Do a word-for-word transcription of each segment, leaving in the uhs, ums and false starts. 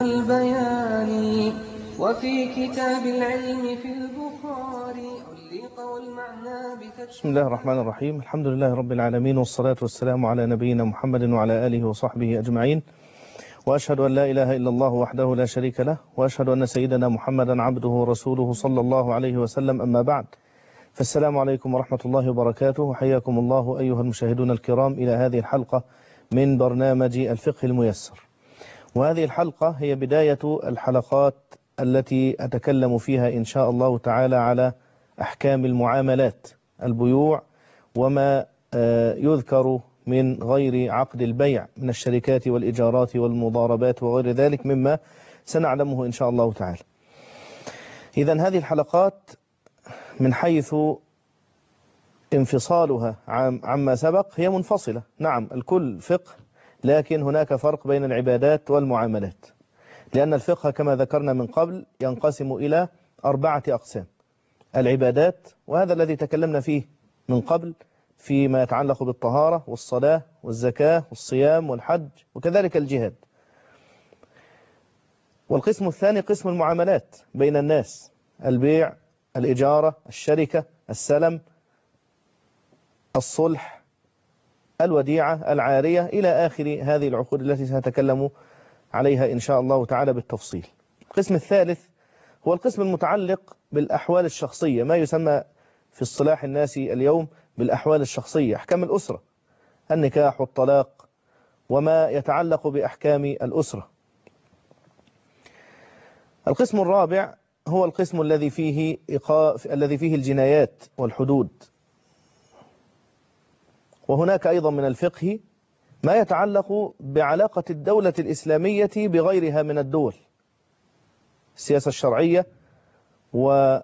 البيان وفي كتاب العلم في البخاري علق والمعنى بتجمع. بسم الله الرحمن الرحيم. الحمد لله رب العالمين، والصلاة والسلام على نبينا محمد وعلى آله وصحبه أجمعين، وأشهد أن لا إله إلا الله وحده لا شريك له، وأشهد أن سيدنا محمدا عبده ورسوله صلى الله عليه وسلم. أما بعد، فالسلام عليكم ورحمة الله وبركاته، وحياكم الله أيها المشاهدون الكرام إلى هذه الحلقة من برنامج الفقه الميسر. وهذه الحلقة هي بداية الحلقات التي أتكلم فيها إن شاء الله تعالى على أحكام المعاملات، البيوع، وما يذكر من غير عقد البيع من الشركات والإيجارات والمضاربات وغير ذلك مما سنعلمه إن شاء الله تعالى. إذن هذه الحلقات من حيث انفصالها عما سبق هي منفصلة، نعم الكل فقه، لكن هناك فرق بين العبادات والمعاملات، لأن الفقه كما ذكرنا من قبل ينقسم إلى أربعة أقسام: العبادات، وهذا الذي تكلمنا فيه من قبل فيما يتعلق بالطهارة والصلاة والزكاة والصيام والحج وكذلك الجهاد. والقسم الثاني قسم المعاملات بين الناس: البيع، الإجارة، الشركة، السلم، الصلح، الوديعة، العارية، إلى آخر هذه العقود التي سنتكلم عليها إن شاء الله تعالى بالتفصيل. القسم الثالث هو القسم المتعلق بالأحوال الشخصية، ما يسمى في اصطلاح الناس اليوم بالأحوال الشخصية، أحكام الأسرة، النكاح والطلاق وما يتعلق بأحكام الأسرة. القسم الرابع هو القسم الذي فيه إيقاف الذي فيه الجنايات والحدود، وهناك أيضا من الفقه ما يتعلق بعلاقة الدولة الإسلامية بغيرها من الدول، السياسة الشرعية، ولها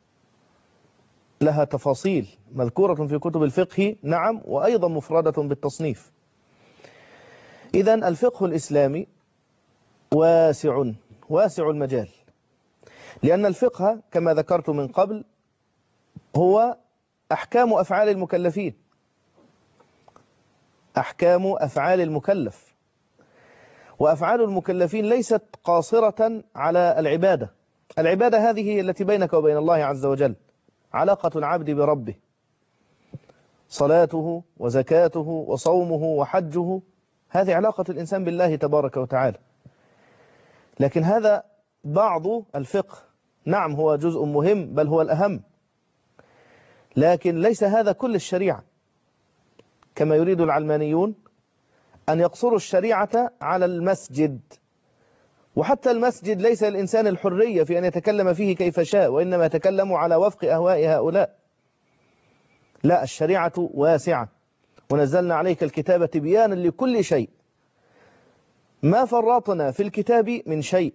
تفاصيل مذكورة في كتب الفقه، نعم، وأيضا مفردة بالتصنيف. إذن الفقه الإسلامي واسع واسع المجال، لأن الفقه كما ذكرت من قبل هو أحكام أفعال المكلفين، أحكام أفعال المكلف. وأفعال المكلفين ليست قاصرة على العبادة، العبادة هذه هي التي بينك وبين الله عز وجل، علاقة العبد بربه، صلاته وزكاته وصومه وحجه، هذه علاقة الإنسان بالله تبارك وتعالى. لكن هذا بعض الفقه، نعم هو جزء مهم بل هو الأهم، لكن ليس هذا كل الشريعة، كما يريد العلمانيون أن يقصروا الشريعة على المسجد. وحتى المسجد ليس للإنسان الحرية في أن يتكلم فيه كيف شاء، وإنما يتكلم على وفق أهواء هؤلاء. لا، الشريعة واسعة، ونزلنا عليك الكتاب تبيانا لكل شيء، ما فرطنا في الكتاب من شيء.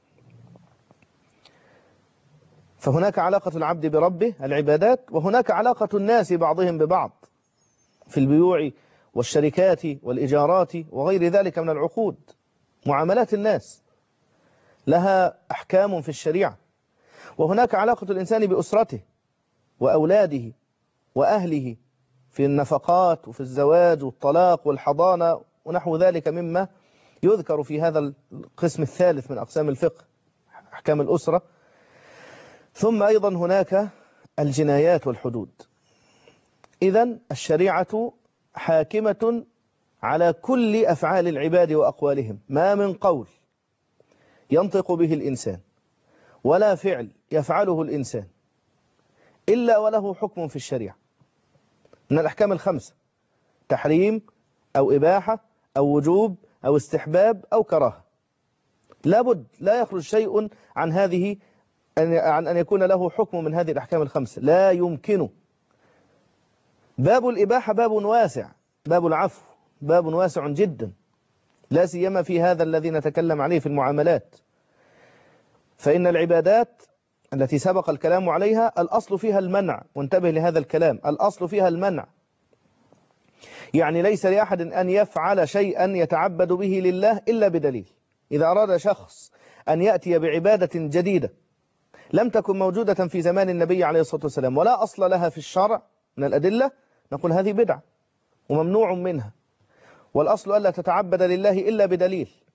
فهناك علاقة العبد بربه، العبادات، وهناك علاقة الناس بعضهم ببعض في البيوع والشركات والإيجارات وغير ذلك من العقود. معاملات الناس لها أحكام في الشريعة. وهناك علاقة الإنسان بأسرته وأولاده وأهله في النفقات وفي الزواج والطلاق والحضانة ونحو ذلك مما يذكر في هذا القسم الثالث من أقسام الفقه، أحكام الأسرة. ثم أيضا هناك الجنايات والحدود. إذن الشريعة حاكمة على كل أفعال العباد وأقوالهم، ما من قول ينطق به الإنسان ولا فعل يفعله الإنسان إلا وله حكم في الشريعة من الأحكام الخمسة: تحريم أو إباحة أو وجوب أو استحباب أو كراهة. لابد لا يخرج شيء عن هذه، عن أن يكون له حكم من هذه الأحكام الخمسة، لا يمكن. باب الإباحة باب واسع، باب العفو باب واسع جدا، لا سيما في هذا الذي نتكلم عليه في المعاملات. فإن العبادات التي سبق الكلام عليها الأصل فيها المنع، وانتبه لهذا الكلام، الأصل فيها المنع، يعني ليس لأحد أن يفعل شيئا يتعبد به لله إلا بدليل. إذا أراد شخص أن يأتي بعبادة جديدة لم تكن موجودة في زمان النبي عليه الصلاة والسلام ولا أصل لها في الشرع من الأدلة، نقول هذه بدعة وممنوع منها، والأصل ألا تتعبد لله إلا بدليل.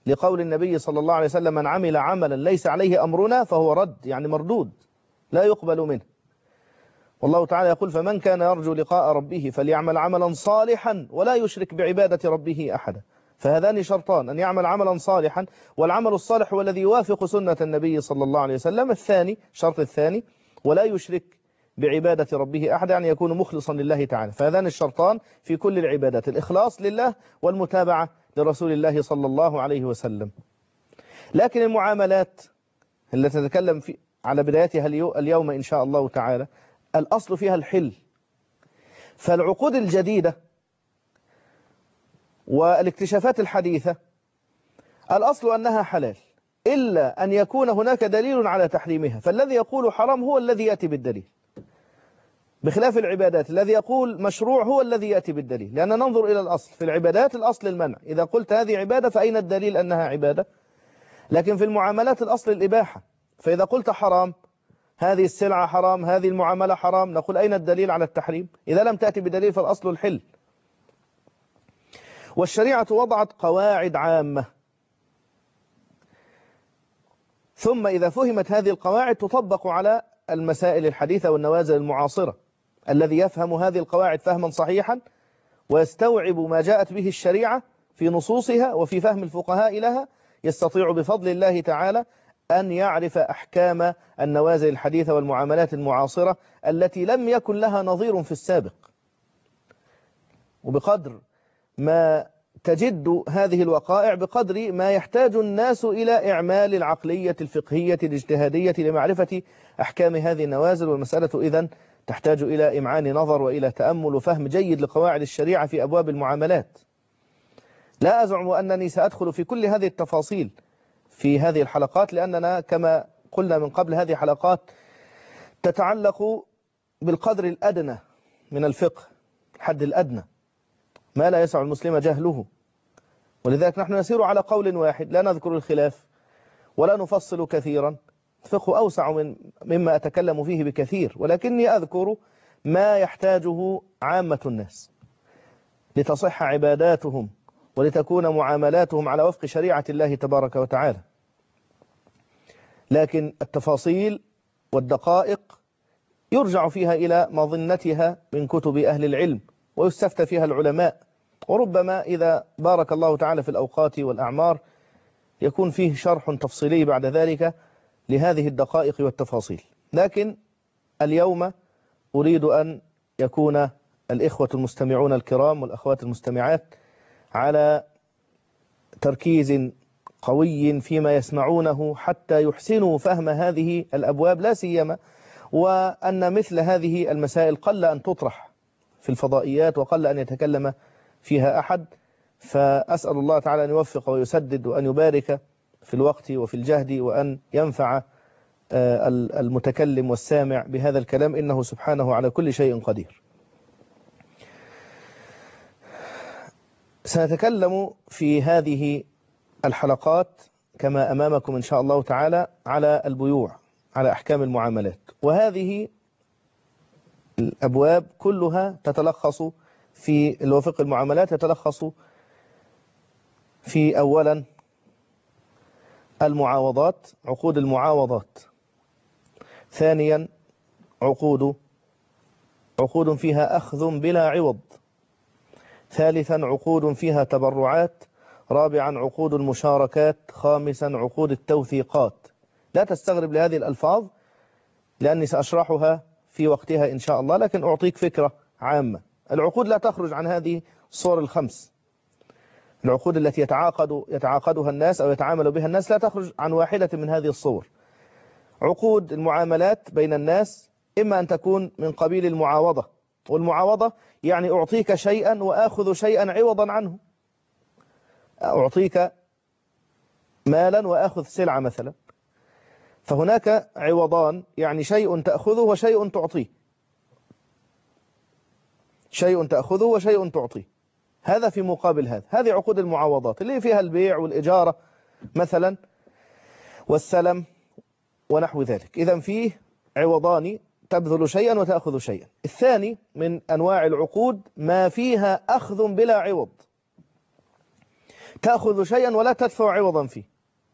لقول النبي صلى الله عليه وسلم: من عمل عملا ليس عليه أمرنا فهو رد، يعني مردود لا يقبل منه. والله تعالى يقول: فمن كان يرجو لقاء ربه فليعمل عملا صالحا ولا يشرك بعبادة ربه أحدا. فهذان شرطان: أن يعمل عملا صالحا، والعمل الصالح هو الذي يوافق سنة النبي صلى الله عليه وسلم. الثاني، شرط الثاني: ولا يشرك بعبادة ربه أحدا، يعني يكون مخلصا لله تعالى. فهذان الشرطان في كل العبادات: الإخلاص لله والمتابعة لرسول الله صلى الله عليه وسلم. لكن المعاملات التي نتكلم في على بدايتها اليوم إن شاء الله تعالى الأصل فيها الحل. فالعقود الجديدة والاكتشافات الحديثة الأصل أنها حلال، إلا أن يكون هناك دليل على تحريمها، فالذي يقول حرام هو الذي يأتي بالدليل، بخلاف العبادات الذي يقول مشروع هو الذي يأتي بالدليل. لأن ننظر إلى الأصل. في العبادات الأصل المنع، إذا قلت هذه عبادة فأين الدليل أنها عبادة؟ لكن في المعاملات الأصل الإباحة، فإذا قلت حرام، هذه السلعة حرام، هذه المعاملة حرام، نقول أين الدليل على التحريم؟ إذا لم تأتي بدليل فالأصل الحل. والشريعة وضعت قواعد عامة، ثم إذا فهمت هذه القواعد تطبق على المسائل الحديثة والنوازل المعاصرة. الذي يفهم هذه القواعد فهما صحيحا ويستوعب ما جاءت به الشريعة في نصوصها وفي فهم الفقهاء لها، يستطيع بفضل الله تعالى أن يعرف أحكام النوازل الحديثة والمعاملات المعاصرة التي لم يكن لها نظير في السابق. وبقدر ما تجد هذه الوقائع بقدر ما يحتاج الناس إلى إعمال العقلية الفقهية الاجتهادية لمعرفة أحكام هذه النوازل. والمسألة إذن تحتاج إلى إمعان نظر وإلى تأمل وفهم جيد لقواعد الشريعة في أبواب المعاملات. لا أزعم أنني سأدخل في كل هذه التفاصيل في هذه الحلقات، لأننا كما قلنا من قبل هذه حلقات تتعلق بالقدر الأدنى من الفقه، الحد الأدنى، ما لا يسع المسلم جهله. ولذلك نحن نسير على قول واحد، لا نذكر الخلاف ولا نفصل كثيرا. الفقه أوسع من مما أتكلم فيه بكثير، ولكني أذكر ما يحتاجه عامة الناس لتصح عباداتهم ولتكون معاملاتهم على وفق شريعة الله تبارك وتعالى. لكن التفاصيل والدقائق يرجع فيها إلى مظنتها من كتب أهل العلم ويستفتى فيها العلماء، وربما إذا بارك الله تعالى في الأوقات والأعمار يكون فيه شرح تفصيلي بعد ذلك لهذه الدقائق والتفاصيل. لكن اليوم أريد أن يكون الإخوة المستمعون الكرام والأخوات المستمعات على تركيز قوي فيما يسمعونه حتى يحسنوا فهم هذه الأبواب، لا سيما وأن مثل هذه المسائل قل أن تطرح في الفضائيات وقل أن يتكلم فيها أحد. فأسأل الله تعالى أن يوفق ويسدد وأن يبارك في الوقت وفي الجهد وأن ينفع المتكلم والسامع بهذا الكلام، إنه سبحانه على كل شيء قدير. سنتكلم في هذه الحلقات كما أمامكم إن شاء الله تعالى على البيوع، على أحكام المعاملات. وهذه الأبواب كلها تتلخص في الوفق المعاملات، يتلخص في أولا المعاوضات، عقود المعاوضات. ثانيا عقود عقود فيها أخذ بلا عوض. ثالثا عقود فيها تبرعات. رابعا عقود المشاركات. خامسا عقود التوثيقات. لا تستغرب لهذه الألفاظ لأني سأشرحها في وقتها إن شاء الله، لكن أعطيك فكرة عامة. العقود لا تخرج عن هذه الصور الخمس. العقود التي يتعاقد يتعاقدها الناس أو يتعامل بها الناس لا تخرج عن واحدة من هذه الصور. عقود المعاملات بين الناس إما أن تكون من قبيل المعاوضة، والمعاوضة يعني أعطيك شيئا وآخذ شيئا عوضا عنه. أعطيك مالا وآخذ سلعة مثلا، فهناك عوضان، يعني شيء تأخذه وشيء تعطيه، شيء تأخذه وشيء تعطيه، هذا في مقابل هذا. هذه عقود المعاوضات اللي فيها البيع والإجارة مثلا والسلم ونحو ذلك. إذن فيه عوضان، تبذل شيئا وتأخذ شيئا. الثاني من أنواع العقود ما فيها أخذ بلا عوض، تأخذ شيئا ولا تدفع عوضا فيه.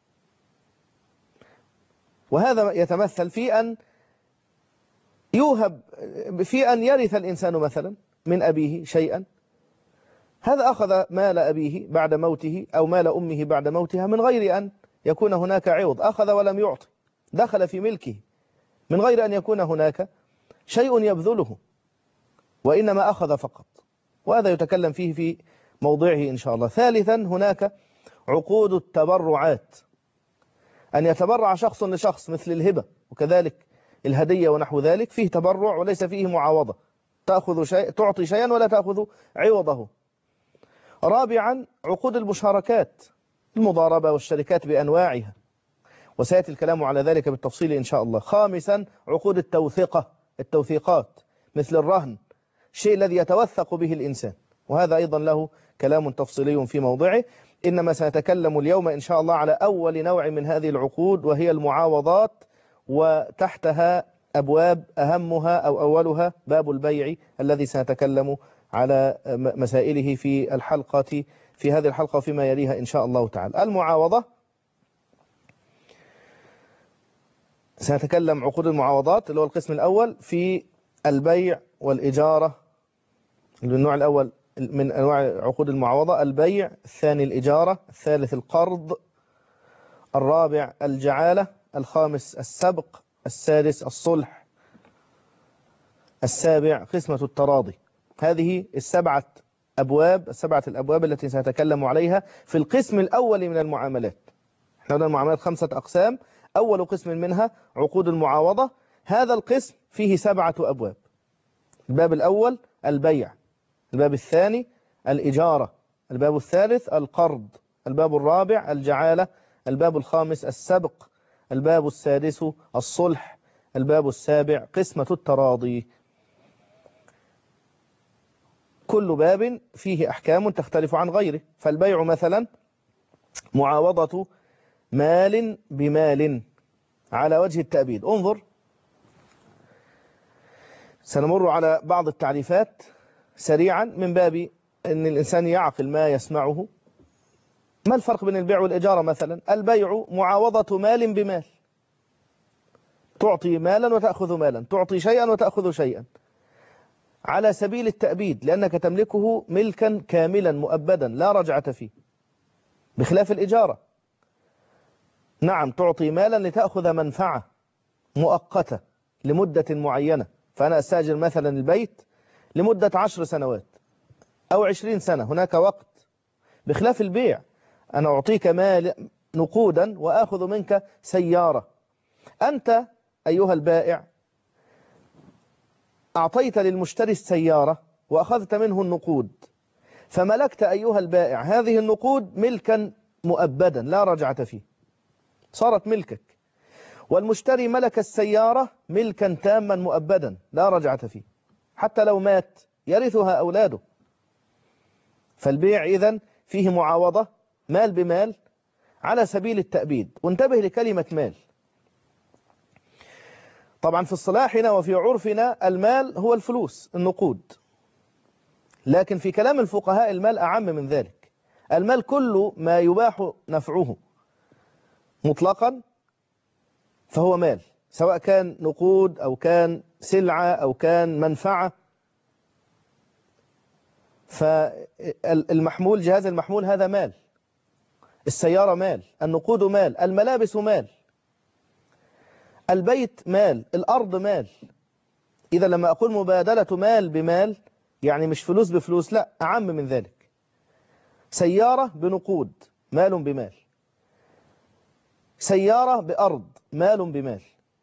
وهذا يتمثل في أن يوهب، في أن يرث الإنسان مثلا من أبيه شيئا، هذا أخذ مال أبيه بعد موته أو مال أمه بعد موتها من غير أن يكون هناك عوض، أخذ ولم يعطي، دخل في ملكه من غير أن يكون هناك شيء يبذله، وإنما أخذ فقط. وهذا يتكلم فيه في موضعه إن شاء الله. ثالثا، هناك عقود التبرعات، أن يتبرع شخص لشخص مثل الهبة، وكذلك الهدية ونحو ذلك، فيه تبرع وليس فيه معاوضة، تأخذ شيء، تعطي شيئا ولا تأخذ عوضه. رابعا، عقود المشاركات، المضاربة والشركات بأنواعها، وسيأتي الكلام على ذلك بالتفصيل إن شاء الله. خامسا، عقود التوثيقة، التوثيقات مثل الرهن، الشيء الذي يتوثق به الإنسان، وهذا أيضا له كلام تفصيلي في موضعه. إنما سنتكلم اليوم إن شاء الله على أول نوع من هذه العقود، وهي المعاوضات، وتحتها أبواب، أهمها أو أولها باب البيع الذي سنتكلم على مسائله في الحلقة في هذه الحلقة وفيما يليها إن شاء الله تعالى. المعاوضة، سنتكلم عقود المعاوضات اللي هو القسم الأول في البيع والإجارة. النوع الأول من أنواع عقود المعاوضة البيع، الثاني الإجارة، الثالث القرض، الرابع الجعالة، الخامس السبق، السادس الصلح، السابع قسمة التراضي. هذه السبعة أبواب، السبعة الأبواب التي سنتكلم عليها في القسم الأول من المعاملات. احنا قلنا المعاملات خمسة أقسام، أول قسم منها عقود المعاوضة. هذا القسم فيه سبعة أبواب. الباب الأول البيع، الباب الثاني الإجارة، الباب الثالث القرض، الباب الرابع الجعالة، الباب الخامس السبق، الباب السادس الصلح، الباب السابع قسمة التراضي. كل باب فيه أحكام تختلف عن غيره. فالبيع مثلا معاوضة مال بمال على وجه التأبيد. انظر، سنمر على بعض التعريفات سريعا من باب أن الإنسان يعقل ما يسمعه. ما الفرق بين البيع والإجارة مثلا؟ البيع معاوضة مال بمال، تعطي مالا وتأخذ مالا، تعطي شيئا وتأخذ شيئا على سبيل التأبيد، لأنك تملكه ملكا كاملا مؤبدا لا رجعة فيه، بخلاف الإجارة. نعم، تعطي مالا لتأخذ منفعة مؤقتة لمدة معينة، فأنا أستأجر مثلا البيت لمدة عشر سنوات أو عشرين سنة، هناك وقت. بخلاف البيع، أنا أعطيك مال نقودا وآخذ منك سيارة. أنت أيها البائع أعطيت للمشتري السيارة وأخذت منه النقود، فملكت أيها البائع هذه النقود ملكا مؤبدا لا رجعة فيه، صارت ملكك. والمشتري ملك السيارة ملكا تاما مؤبدا لا رجعة فيه، حتى لو مات يرثها أولاده. فالبيع إذن فيه معاوضة مال بمال على سبيل التأبيد. وانتبه لكلمة مال. طبعا في اصطلاحنا وفي عرفنا المال هو الفلوس، النقود، لكن في كلام الفقهاء المال أعم من ذلك. المال كل ما يباح نفعه مطلقا فهو مال، سواء كان نقود أو كان سلعة أو كان منفعة. فالمحمول، جهاز المحمول هذا مال، السيارة مال، النقود مال، الملابس مال، البيت مال، الأرض مال. إذا لما أقول مبادلة مال بمال يعني مش فلوس بفلوس، لا، أعم من ذلك. سيارة بنقود مال بمال، سيارة بأرض مال بمال،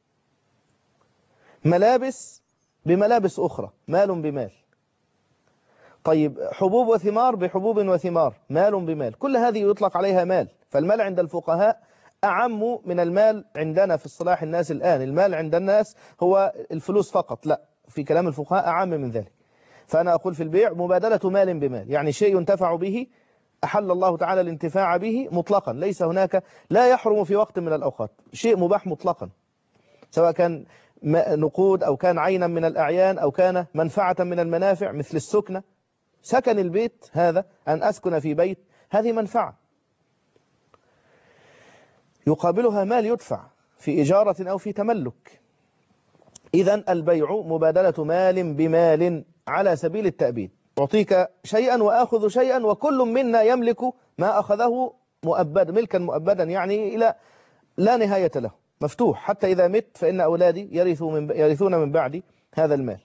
ملابس بملابس أخرى مال بمال. طيب حبوب وثمار بحبوب وثمار مال بمال، كل هذه يطلق عليها مال. فالمال عند الفقهاء أعم من المال عندنا في اصطلاح الناس الآن. المال عند الناس هو الفلوس فقط، لا، في كلام الفقهاء أعم من ذلك. فأنا أقول في البيع مبادلة مال بمال، يعني شيء ينتفع به، أحل الله تعالى الانتفاع به مطلقا، ليس هناك، لا يحرم في وقت من الأوقات، شيء مباح مطلقا، سواء كان نقود أو كان عينا من الأعيان أو كان منفعة من المنافع، مثل السكنة. سكن البيت هذا، أن أسكن في بيت، هذه منفعة يقابلها مال يدفع في إجارة أو في تملك. إذن البيع مبادلة مال بمال على سبيل التأبيد، أعطيك شيئا وآخذ شيئا، وكل منا يملك ما أخذه مؤبد ملكا مؤبدا، يعني إلى لا نهاية له، مفتوح حتى إذا مت فإن أولادي يرثوا من يرثون من بعدي هذا المال.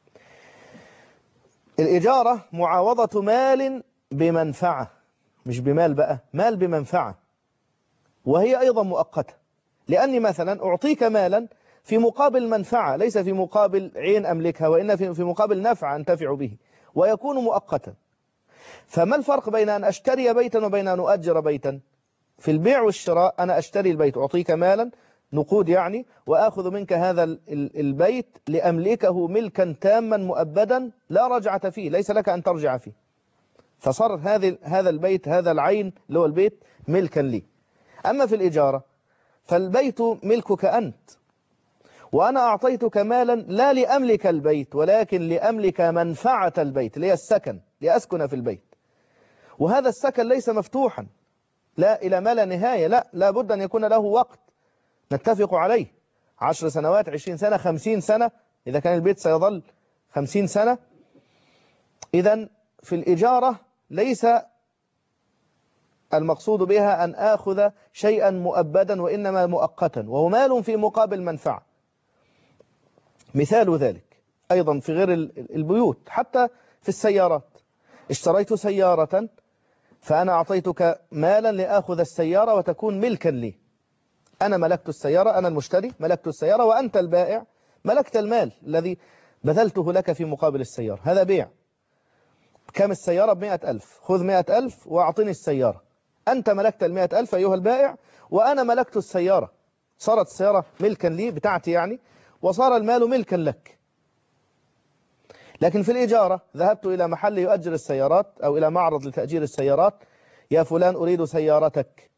الإجارة معاوضة مال بمنفعة، مش بمال بقى، مال بمنفعة، وهي أيضا مؤقتة، لأني مثلا أعطيك مالا في مقابل منفعة، ليس في مقابل عين أملكها، وإن في مقابل نفع أنتفع به، ويكون مؤقتا. فما الفرق بين أن أشتري بيتا وبين أن أؤجر بيتا؟ في البيع والشراء أنا أشتري البيت، أعطيك مالا نقود يعني، وآخذ منك هذا البيت لأملكه ملكا تاما مؤبدا لا رجعة فيه، ليس لك أن ترجع فيه، فصار هذا هذا البيت، هذا العين اللي هو البيت، ملكا لي. أما في الإجارة فالبيت ملكك أنت، وأنا أعطيتك مالا لا لأملك البيت ولكن لأملك منفعة البيت، اللي هي السكن، لأسكن في البيت. وهذا السكن ليس مفتوحا لا إلى ما لا نهاية، لا لا بد أن يكون له وقت نتفق عليه، عشر سنوات، عشرين سنة، خمسين سنة، إذا كان البيت سيظل خمسين سنة. إذن في الإجارة ليس المقصود بها أن آخذ شيئا مؤبدا، وإنما مؤقتا، وهو مال في مقابل منفعة. مثال ذلك أيضا في غير البيوت، حتى في السيارات، اشتريت سيارة فأنا أعطيتك مالا لآخذ السيارة وتكون ملكا لي، أنا ملكت السيارة، أنا المشتري ملكت السيارة، وأنت البائع ملكت المال الذي بذلته لك في مقابل السيارة، هذا بيع. كم السيارة؟ بمئة ألف، خذ مئة ألف وأعطني السيارة، أنت ملكت المئة ألف أيها البائع، وأنا ملكت السيارة، صارت السيارة ملكا لي بتاعتي يعني، وصار المال ملكا لك. لكن في الإجارة ذهبت إلى محل يؤجر السيارات أو إلى معرض لتأجير السيارات، يا فلان أريد سيارتك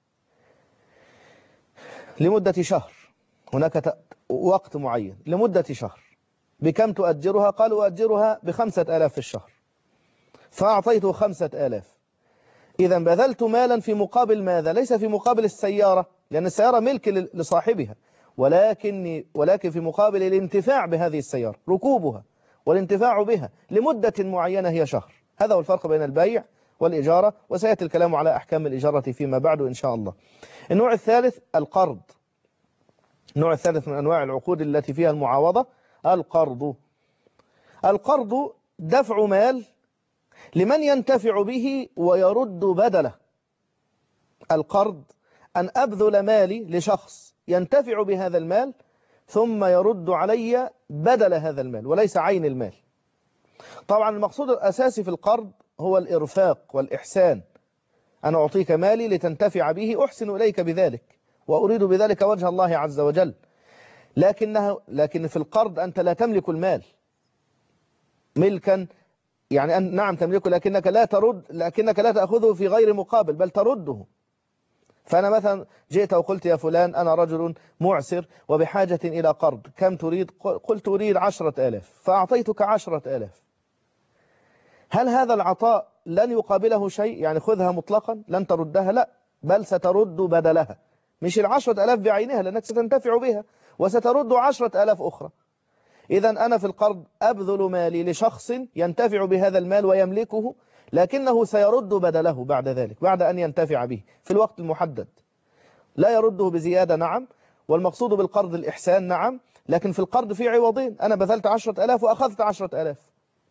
لمدة شهر، هناك وقت معين لمدة شهر، بكم تؤجرها؟ قالوا أؤجرها بخمسة آلاف في الشهر، فأعطيته خمسة آلاف. إذا بذلت مالا في مقابل ماذا؟ ليس في مقابل السيارة، لأن السيارة ملك لصاحبها، ولكن ولكن في مقابل الانتفاع بهذه السيارة، ركوبها والانتفاع بها لمدة معينة هي شهر. هذا هو الفرق بين البيع والإجارة، وسيأتي الكلام على أحكام الإجارة فيما بعد إن شاء الله. النوع الثالث القرض، النوع الثالث من أنواع العقود التي فيها المعاوضة القرض. القرض دفع مال لمن ينتفع به ويرد بدله. القرض أن أبذل مالي لشخص ينتفع بهذا المال ثم يرد علي بدل هذا المال وليس عين المال. طبعا المقصود الأساسي في القرض هو الإرفاق والإحسان، أنا أعطيك مالي لتنتفع به، أحسن إليك بذلك وأريد بذلك وجه الله عز وجل. لكنه لكن في القرض أنت لا تملك المال ملكا، يعني أن نعم تملكه لكنك لا ترد، لكنك لا تأخذه في غير مقابل بل ترده. فأنا مثلا جئت وقلت يا فلان أنا رجل معسر وبحاجة إلى قرض، كم تريد؟ قلت أريد عشرة آلاف، فأعطيتك عشرة آلاف. هل هذا العطاء لن يقابله شيء؟ يعني خذها مطلقا لن تردها؟ لا، بل سترد بدلها، مش العشرة آلاف بعينها لأنك ستنتفع بها، وسترد عشرة آلاف أخرى. إذا أنا في القرض أبذل مالي لشخص ينتفع بهذا المال ويملكه، لكنه سيرد بدله بعد ذلك، بعد أن ينتفع به في الوقت المحدد، لا يرده بزيادة. نعم، والمقصود بالقرض الإحسان. نعم، لكن في القرض في عوضين، أنا بذلت عشرة ألاف وأخذت عشرة ألاف،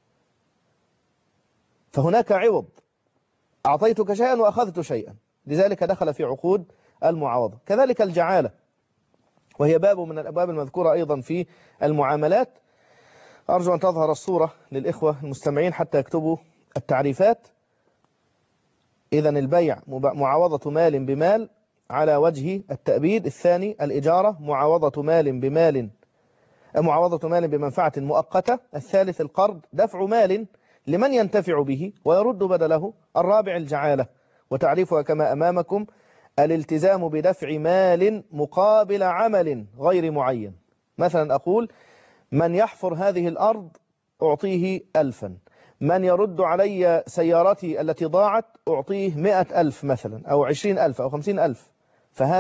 فهناك عوض، أعطيتك شيئا وأخذت شيئا، لذلك دخل في عقود المعاوضة. كذلك الجعالة، وهي باب من الأبواب المذكورة أيضا في المعاملات. أرجو أن تظهر الصورة للإخوة المستمعين حتى يكتبوا التعريفات. إذن البيع معاوضة مال بمال على وجه التأبيد. الثاني الإجارة معاوضة مال بمال، معاوضة مال بمنفعة مؤقتة. الثالث القرض دفع مال لمن ينتفع به ويرد بدله. الرابع الجعالة، وتعريفها كما أمامكم: الالتزام بدفع مال مقابل عمل غير معين. مثلا أقول من يحفر هذه الأرض أعطيه ألفا، من يرد علي سيارتي التي ضاعت أعطيه مئة ألف مثلا، أو عشرين ألف أو خمسين ألف. فهذا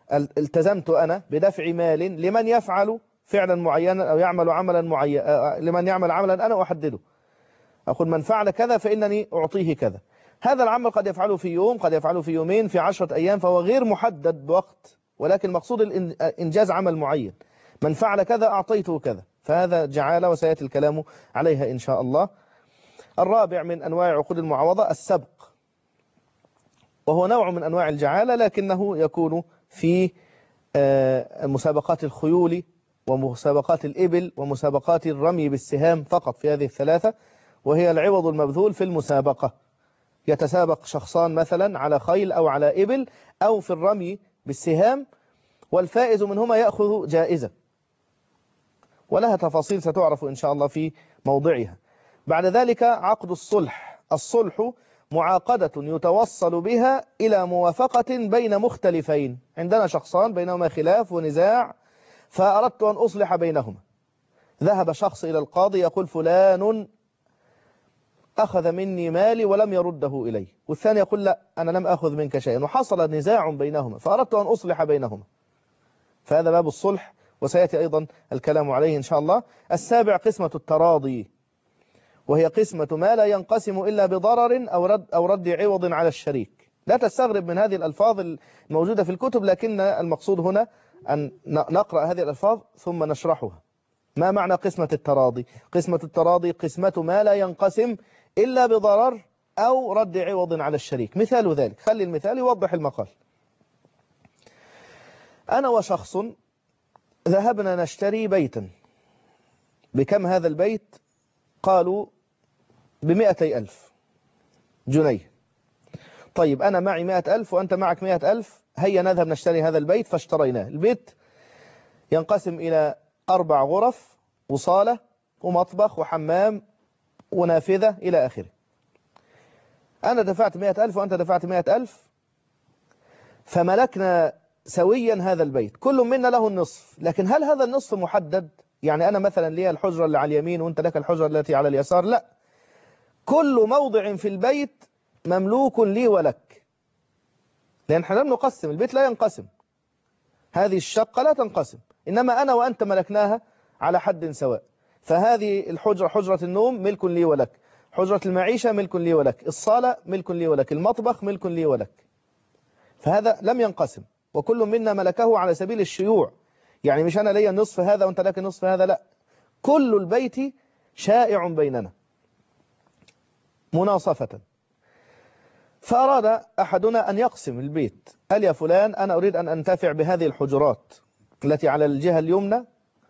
التزمت أنا بدفع مال لمن يفعل فعلا معينا أو يعمل عملا معينا، لمن يعمل عملا أنا أحدده، أقول من فعل كذا فإنني أعطيه كذا. هذا العمل قد يفعله في يوم، قد يفعله في يومين، في عشرة أيام، فهو غير محدد بوقت، ولكن مقصود إنجاز عمل معين. من فعل كذا أعطيته كذا، فهذا جعالة وسيأتي الكلام عليها إن شاء الله. الرابع من أنواع عقود المعاوضة السبق، وهو نوع من أنواع الجعالة، لكنه يكون في مسابقات الخيول ومسابقات الإبل ومسابقات الرمي بالسهام فقط، في هذه الثلاثة، وهي العوض المبذول في المسابقة. يتسابق شخصان مثلا على خيل أو على إبل أو في الرمي بالسهام، والفائز منهما يأخذ جائزة، ولها تفاصيل ستعرف إن شاء الله في موضعها. بعد ذلك عقد الصلح. الصلح معاقدة يتوصل بها إلى موافقة بين مختلفين. عندنا شخصان بينهما خلاف ونزاع، فأردت أن أصلح بينهما. ذهب شخص إلى القاضي يقول فلان أخذ مني مالي ولم يرده إلي، والثاني يقول لا أنا لم أخذ منك شيئا، وحصل نزاع بينهما فأردت أن أصلح بينهما. فهذا باب الصلح، وسيأتي أيضا الكلام عليه إن شاء الله. السابع قسمة التراضي، وهي قسمة ما لا ينقسم إلا بضرر أو رد, أو رد عوض على الشريك. لا تستغرب من هذه الألفاظ الموجودة في الكتب، لكن المقصود هنا أن نقرأ هذه الألفاظ ثم نشرحها. ما معنى قسمة التراضي؟ قسمة التراضي قسمة ما لا ينقسم إلا بضرر أو رد عوض على الشريك. مثال ذلك، خلي المثال يوضح المقال. أنا وشخص ذهبنا نشتري بيتا. بكم هذا البيت؟ قالوا بمئتي ألف جنيه. طيب أنا معي مئة ألف وأنت معك مئة ألف، هيا نذهب نشتري هذا البيت. فاشتريناه. البيت ينقسم إلى أربع غرف وصالة ومطبخ وحمام ونافذة إلى آخره. أنا دفعت مئة ألف وأنت دفعت مئة ألف، فملكنا سويا هذا البيت، كل منا له النصف. لكن هل هذا النصف محدد؟ يعني أنا مثلا لي الحجرة اللي على اليمين وأنت لك الحجرة التي على اليسار؟ لا، كل موضع في البيت مملوك لي ولك، لأن احنا لم نقسم، البيت لا ينقسم، هذه الشقة لا تنقسم، إنما أنا وأنت ملكناها على حد سواء. فهذه الحجرة، حجرة النوم ملك لي ولك، حجرة المعيشة ملك لي ولك، الصالة ملك لي ولك، المطبخ ملك لي ولك. فهذا لم ينقسم، وكل منا ملكه على سبيل الشيوع، يعني مش أنا لي نصف هذا وأنت لك نصف هذا، لا، كل البيت شائع بيننا مناصفة. فأراد أحدنا أن يقسم البيت، قال يا فلان أنا أريد أن أنتفع بهذه الحجرات التي على الجهة اليمنى.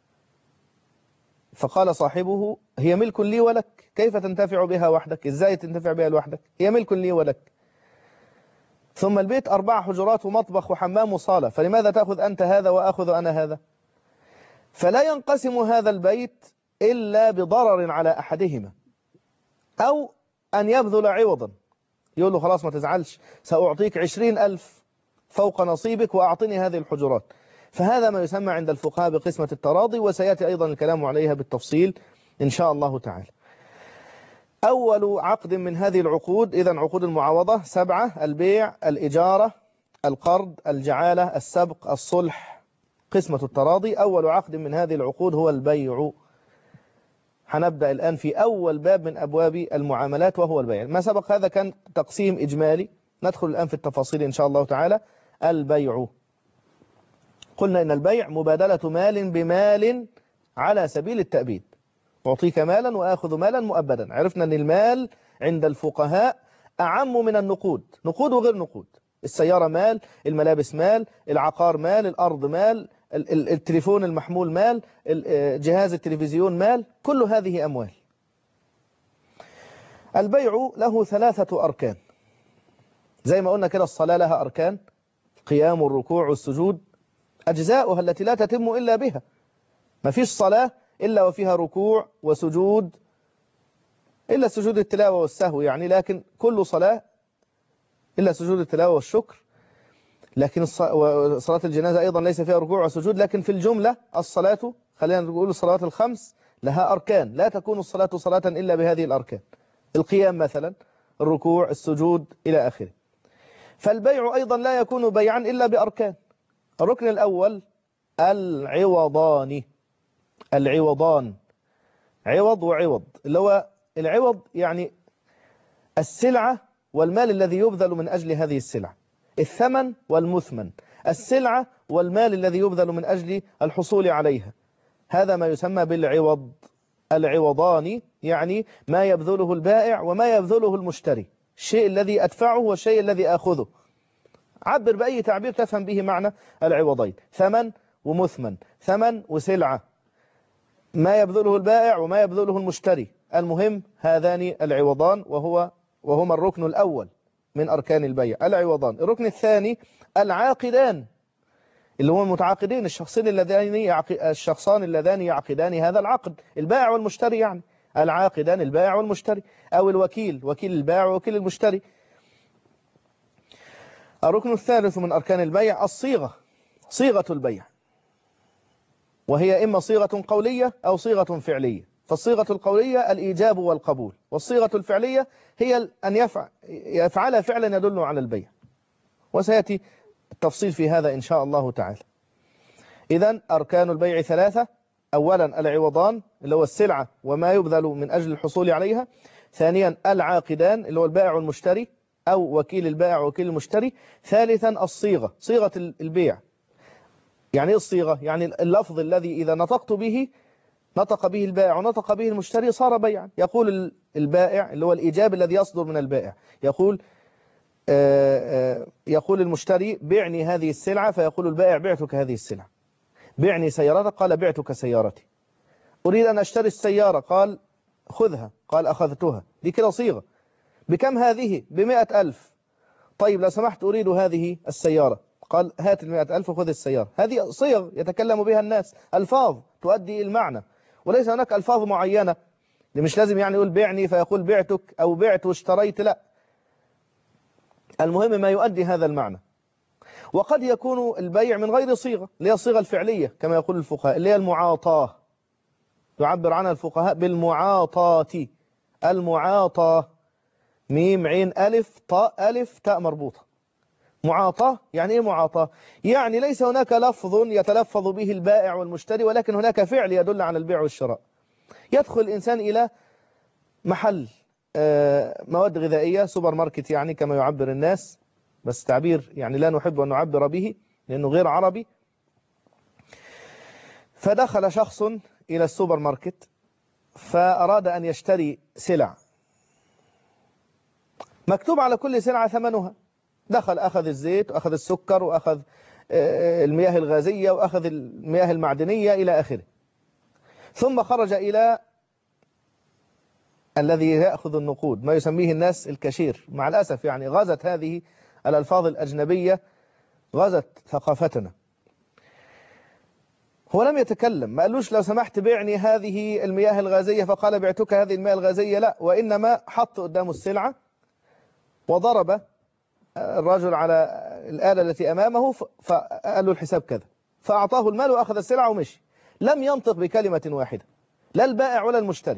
فقال صاحبه هي ملك لي ولك، كيف تنتفع بها وحدك؟ إزاي تنتفع بها لوحدك؟ هي ملك لي ولك. ثم البيت أربع حجرات ومطبخ وحمام وصالة، فلماذا تأخذ أنت هذا وأخذ أنا هذا؟ فلا ينقسم هذا البيت إلا بضرر على أحدهما، أو أن يبذل عوضا، يقول له خلاص ما تزعلش، سأعطيك عشرين ألف فوق نصيبك وأعطني هذه الحجرات. فهذا ما يسمى عند الفقهاء بقسمة التراضي، وسيأتي أيضا الكلام عليها بالتفصيل إن شاء الله تعالى. أول عقد من هذه العقود، إذن عقود المعاوضة سبعة: البيع، الإجارة، القرض، الجعالة، السبق، الصلح، قسمة التراضي. أول عقد من هذه العقود هو البيع. هنبدأ الآن في أول باب من أبواب المعاملات وهو البيع. ما سبق هذا كان تقسيم إجمالي، ندخل الآن في التفاصيل إن شاء الله تعالى. البيع، قلنا إن البيع مبادلة مال بمال على سبيل التأبيد، أعطيك مالا وآخذ مالا مؤبدا. عرفنا أن المال عند الفقهاء أعم من النقود، نقود وغير نقود. السيارة مال، الملابس مال، العقار مال، الأرض مال، التليفون المحمول مال، جهاز التلفزيون مال، كل هذه أموال. البيع له ثلاثة أركان، زي ما قلنا كده الصلاة لها أركان: القيام والركوع والسجود، أجزاؤها التي لا تتم إلا بها. ما فيش صلاة إلا وفيها ركوع وسجود، إلا سجود التلاوة والسهو يعني، لكن كل صلاة إلا سجود التلاوة والشكر. لكن صلاة الجنازة أيضا ليس فيها ركوع وسجود. لكن في الجملة الصلاة، خلينا نقول الصلوات الخمس لها أركان، لا تكون الصلاة صلاة إلا بهذه الأركان: القيام مثلا، الركوع، السجود إلى آخره. فالبيع أيضا لا يكون بيعا إلا بأركان: الركن الأول العوضان. العوضان عوض وعوض، اللي هو العوض يعني السلعة والمال الذي يبذل من أجل هذه السلعة، الثمن والمثمن، السلعة والمال الذي يبذل من أجل الحصول عليها، هذا ما يسمى بالعوض. العوضان يعني ما يبذله البائع وما يبذله المشتري، الشيء الذي أدفعه والشيء الذي أخذه. عبر بأي تعبير تفهم به معنى العوضين، ثمن ومثمن، ثمن وسلعة، ما يبذله البائع وما يبذله المشتري، المهم هذان العوضان، وهو وهما الركن الأول من أركان البيع، العوضان. الركن الثاني العاقدان، اللي هم المتعاقدين، الشخصين اللذان يعق... الشخصان اللذان يعقدان هذا العقد، البائع والمشتري، يعني العاقدان البائع والمشتري، أو الوكيل، وكيل البائع ووكيل المشتري. الركن الثالث من أركان البيع الصيغة، صيغة البيع، وهي إما صيغة قولية أو صيغة فعلية. فالصيغة القولية الإيجاب والقبول، والصيغة الفعلية هي أن يفعل يفعل فعلا يدل على البيع، وسيأتي التفصيل في هذا إن شاء الله تعالى. إذن أركان البيع ثلاثة: أولا العوضان اللي هو السلعة وما يبذل من أجل الحصول عليها، ثانيا العاقدان اللي هو البائع والمشتري أو وكيل البائع ووكيل المشتري، ثالثا الصيغة، صيغة البيع. يعني إيه الصيغة؟ يعني اللفظ الذي إذا نطقت به نطق به البائع ونطق به المشتري صار بيعا. يقول البائع اللي هو الإيجاب الذي يصدر من البائع، يقول آآ آآ يقول المشتري بعني هذه السلعة، فيقول البائع بعتك هذه السلعة. بعني سيارتك، قال بعتك سيارتي. أريد أن أشتري السيارة، قال خذها، قال أخذتها. دي كده صيغة. بكم هذه؟ بمئة ألف. طيب لو سمحت أريد هذه السيارة، قال هات المئة ألف وخذ السيارة. هذه صيغ يتكلم بها الناس، ألفاظ تؤدي المعنى، وليس هناك ألفاظ معينة. مش لازم يعني يقول بعني فيقول بعتك أو بعت واشتريت، لا، المهم ما يؤدي هذا المعنى. وقد يكون البيع من غير صيغة، اللي هي الصيغة الفعلية كما يقول الفقهاء، اللي هي المعاطاة، يعبر عنها الفقهاء بالمعاطاة. المعاطاة ميم عين ألف طاء ألف تاء مربوطة. معاطاة يعني إيه معاطاة؟ يعني ليس هناك لفظ يتلفظ به البائع والمشتري، ولكن هناك فعل يدل على البيع والشراء. يدخل الإنسان إلى محل مواد غذائية، سوبر ماركت يعني كما يعبر الناس، بس تعبير يعني لا نحب أن نعبر به لأنه غير عربي. فدخل شخص إلى السوبر ماركت فأراد أن يشتري سلع، مكتوب على كل سلعة ثمنها. دخل أخذ الزيت وأخذ السكر وأخذ المياه الغازية وأخذ المياه المعدنية إلى آخره، ثم خرج إلى الذي يأخذ النقود، ما يسميه الناس الكاشير. مع الأسف يعني غزت هذه الألفاظ الأجنبية، غزت ثقافتنا. هو لم يتكلم، ما قالوش لو سمحت بيعني هذه المياه الغازية فقال بعتك هذه المياه الغازية، لا، وإنما حط قدامه السلعة وضرب الرجل على الآلة التي أمامه، فقال له الحساب كذا، فأعطاه المال وأخذ السلعة ومشي. لم ينطق بكلمة واحدة، لا البائع ولا المشتري.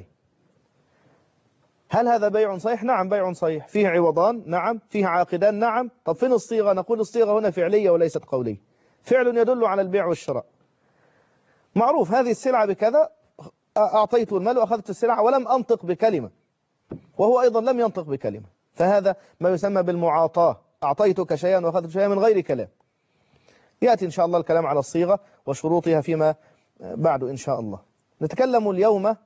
هل هذا بيع صحيح؟ نعم بيع صحيح. فيه عوضان؟ نعم. فيه عاقدان؟ نعم. طب فين الصيغة؟ نقول الصيغة هنا فعلية وليست قولية. فعل يدل على البيع والشراء. معروف هذه السلعة بكذا، أعطيت المال وأخذت السلعة ولم أنطق بكلمة، وهو أيضا لم ينطق بكلمة، فهذا ما يسمى بالمعاطاة. أعطيتك شيئا وأخذت شيئا من غير كلام. يأتي إن شاء الله الكلام على الصيغة وشروطها فيما بعد إن شاء الله. نتكلم اليوم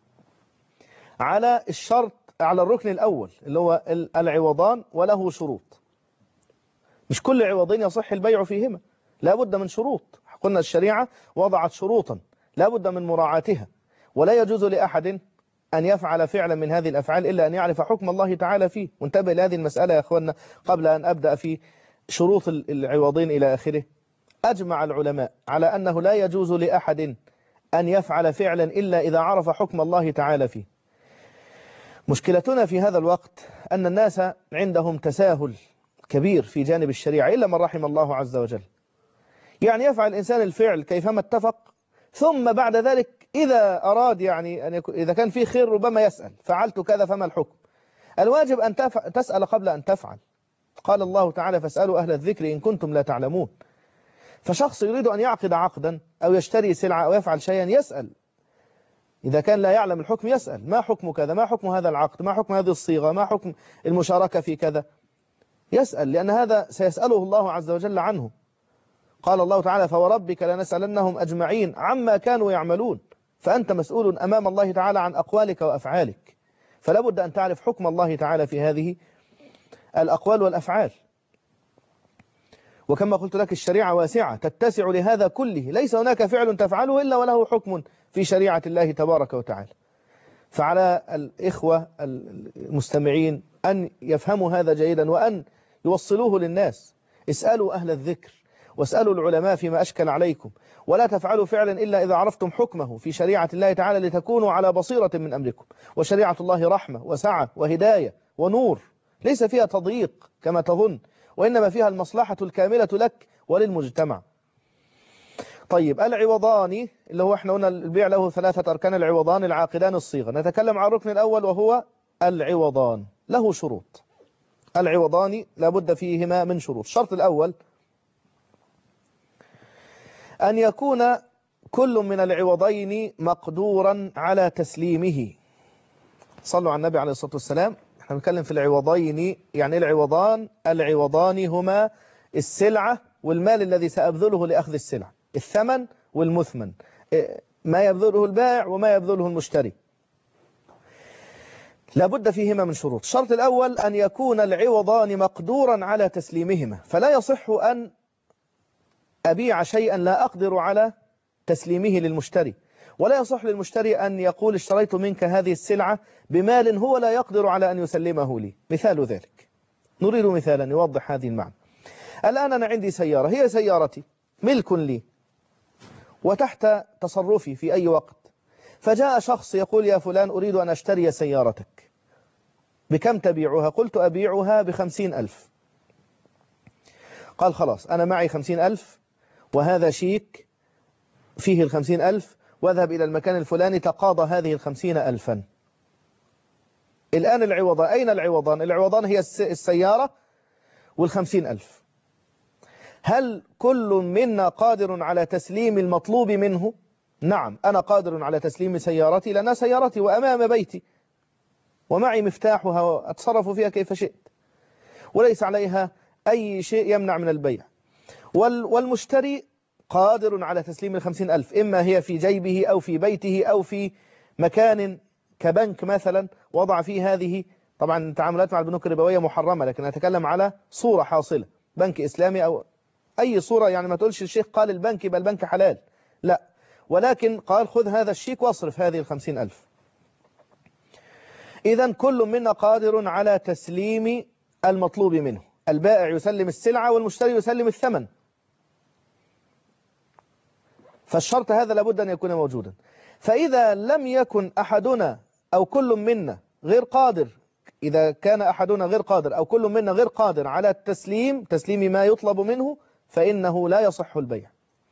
على الشرط، على الركن الأول اللي هو العوضان، وله شروط. مش كل عوضين يصح البيع فيهما، لا بد من شروط. قلنا الشريعة وضعت شروطا لا بد من مراعاتها، ولا يجوز لأحد أن يفعل فعلا من هذه الأفعال إلا أن يعرف حكم الله تعالى فيه. وانتبه لهذه المسألة يا أخوانا قبل أن أبدأ في شروط العوضين إلى آخره. أجمع العلماء على أنه لا يجوز لأحد أن يفعل فعلا إلا إذا عرف حكم الله تعالى فيه. مشكلتنا في هذا الوقت أن الناس عندهم تساهل كبير في جانب الشريعة، إلا من رحم الله عز وجل. يعني يفعل الإنسان الفعل كيفما اتفق، ثم بعد ذلك إذا أراد يعني أن يكون إذا كان فيه خير ربما يسأل فعلت كذا فما الحكم. الواجب أن تسأل قبل أن تفعل. قال الله تعالى فاسألوا أهل الذكر إن كنتم لا تعلمون. فشخص يريد أن يعقد عقدا أو يشتري سلعة أو يفعل شيئا يسأل، إذا كان لا يعلم الحكم يسأل ما حكم كذا، ما حكم هذا العقد، ما حكم هذه الصيغة، ما حكم المشاركة في كذا، يسأل، لأن هذا سيسأله الله عز وجل عنه. قال الله تعالى فوربك لنسألنهم أجمعين عما كانوا يعملون، فأنت مسؤول أمام الله تعالى عن أقوالك وأفعالك، فلا بد أن تعرف حكم الله تعالى في هذه الأقوال والأفعال. وكما قلت لك الشريعة واسعة تتسع لهذا كله، ليس هناك فعل تفعله إلا وله حكم في شريعة الله تبارك وتعالى. فعلى الإخوة المستمعين أن يفهموا هذا جيدا وأن يوصلوه للناس. اسألوا أهل الذكر واسألوا العلماء فيما أشكل عليكم، ولا تفعلوا فعلا إلا إذا عرفتم حكمه في شريعة الله تعالى لتكونوا على بصيرة من أمركم. وشريعة الله رحمة وسعة وهداية ونور، ليس فيها تضييق كما تظن، وإنما فيها المصلحة الكاملة لك وللمجتمع. طيب العوضان اللي هو احنا قلنا البيع له ثلاثة أركان، العوضان العاقدان الصيغة. نتكلم عن الركن الأول وهو العوضان، له شروط. العوضان لابد فيهما من شروط. الشرط الأول أن يكون كل من العوضين مقدورا على تسليمه. صلوا على النبي عليه الصلاة والسلام. احنا بنتكلم في العوضين، يعني العوضان العوضان هما السلعة والمال الذي سأبذله لأخذ السلعة، الثمن والمثمن، ما يبذله البائع وما يبذله المشتري. لابد فيهما من شروط. الشرط الأول أن يكون العوضان مقدورا على تسليمهما، فلا يصح أن أبيع شيئا لا أقدر على تسليمه للمشتري، ولا يصح للمشتري أن يقول اشتريت منك هذه السلعة بمال هو لا يقدر على أن يسلمه لي. مثال ذلك، نريد مثالا يوضح هذه المعنى. الآن أنا عندي سيارة، هي سيارتي ملك لي وتحت تصرفي في أي وقت، فجاء شخص يقول يا فلان أريد أن أشتري سيارتك، بكم تبيعها؟ قلت أبيعها بخمسين ألف. قال خلاص أنا معي خمسين ألف وهذا شيك فيه الخمسين ألف، واذهب إلى المكان الفلاني تقاضى هذه الخمسين ألفا. الآن العوضان، أين العوضان؟ العوضان هي السيارة والخمسين ألف. هل كل منا قادر على تسليم المطلوب منه؟ نعم، أنا قادر على تسليم سيارتي لأنها سيارتي وأمام بيتي ومعي مفتاحها وأتصرف فيها كيف شئت، وليس عليها أي شيء يمنع من البيع. والمشتري قادر على تسليم الخمسين ألف، إما هي في جيبه أو في بيته أو في مكان كبنك مثلا وضع فيه هذه. طبعا التعاملات مع البنوك الربوية محرمة، لكن أتكلم على صورة حاصلة، بنك إسلامي أو أي صورة. يعني ما تقولش الشيخ قال البنك يبقى البنك حلال، لا، ولكن قال خذ هذا الشيك واصرف هذه الخمسين ألف. إذن كل منا قادر على تسليم المطلوب منه، البائع يسلم السلعة والمشتري يسلم الثمن. فالشرط هذا لابد أن يكون موجودا. فإذا لم يكن أحدنا أو كل منا غير قادر، إذا كان أحدنا غير قادر أو كل منا غير قادر على التسليم تسليم ما يطلب منه، فإنه لا يصح البيع.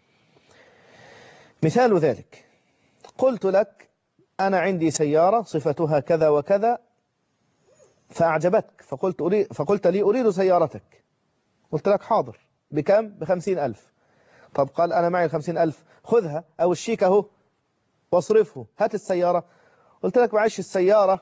مثال ذلك، قلت لك أنا عندي سيارة صفتها كذا وكذا فأعجبتك، فقلت, أريد فقلت لي أريد سيارتك. قلت لك حاضر، بكم؟ بخمسين ألف. طب قال أنا معي الخمسين ألف، خذها أو الشيك أهو واصرفه، هات السيارة. قلت لك معيش السيارة،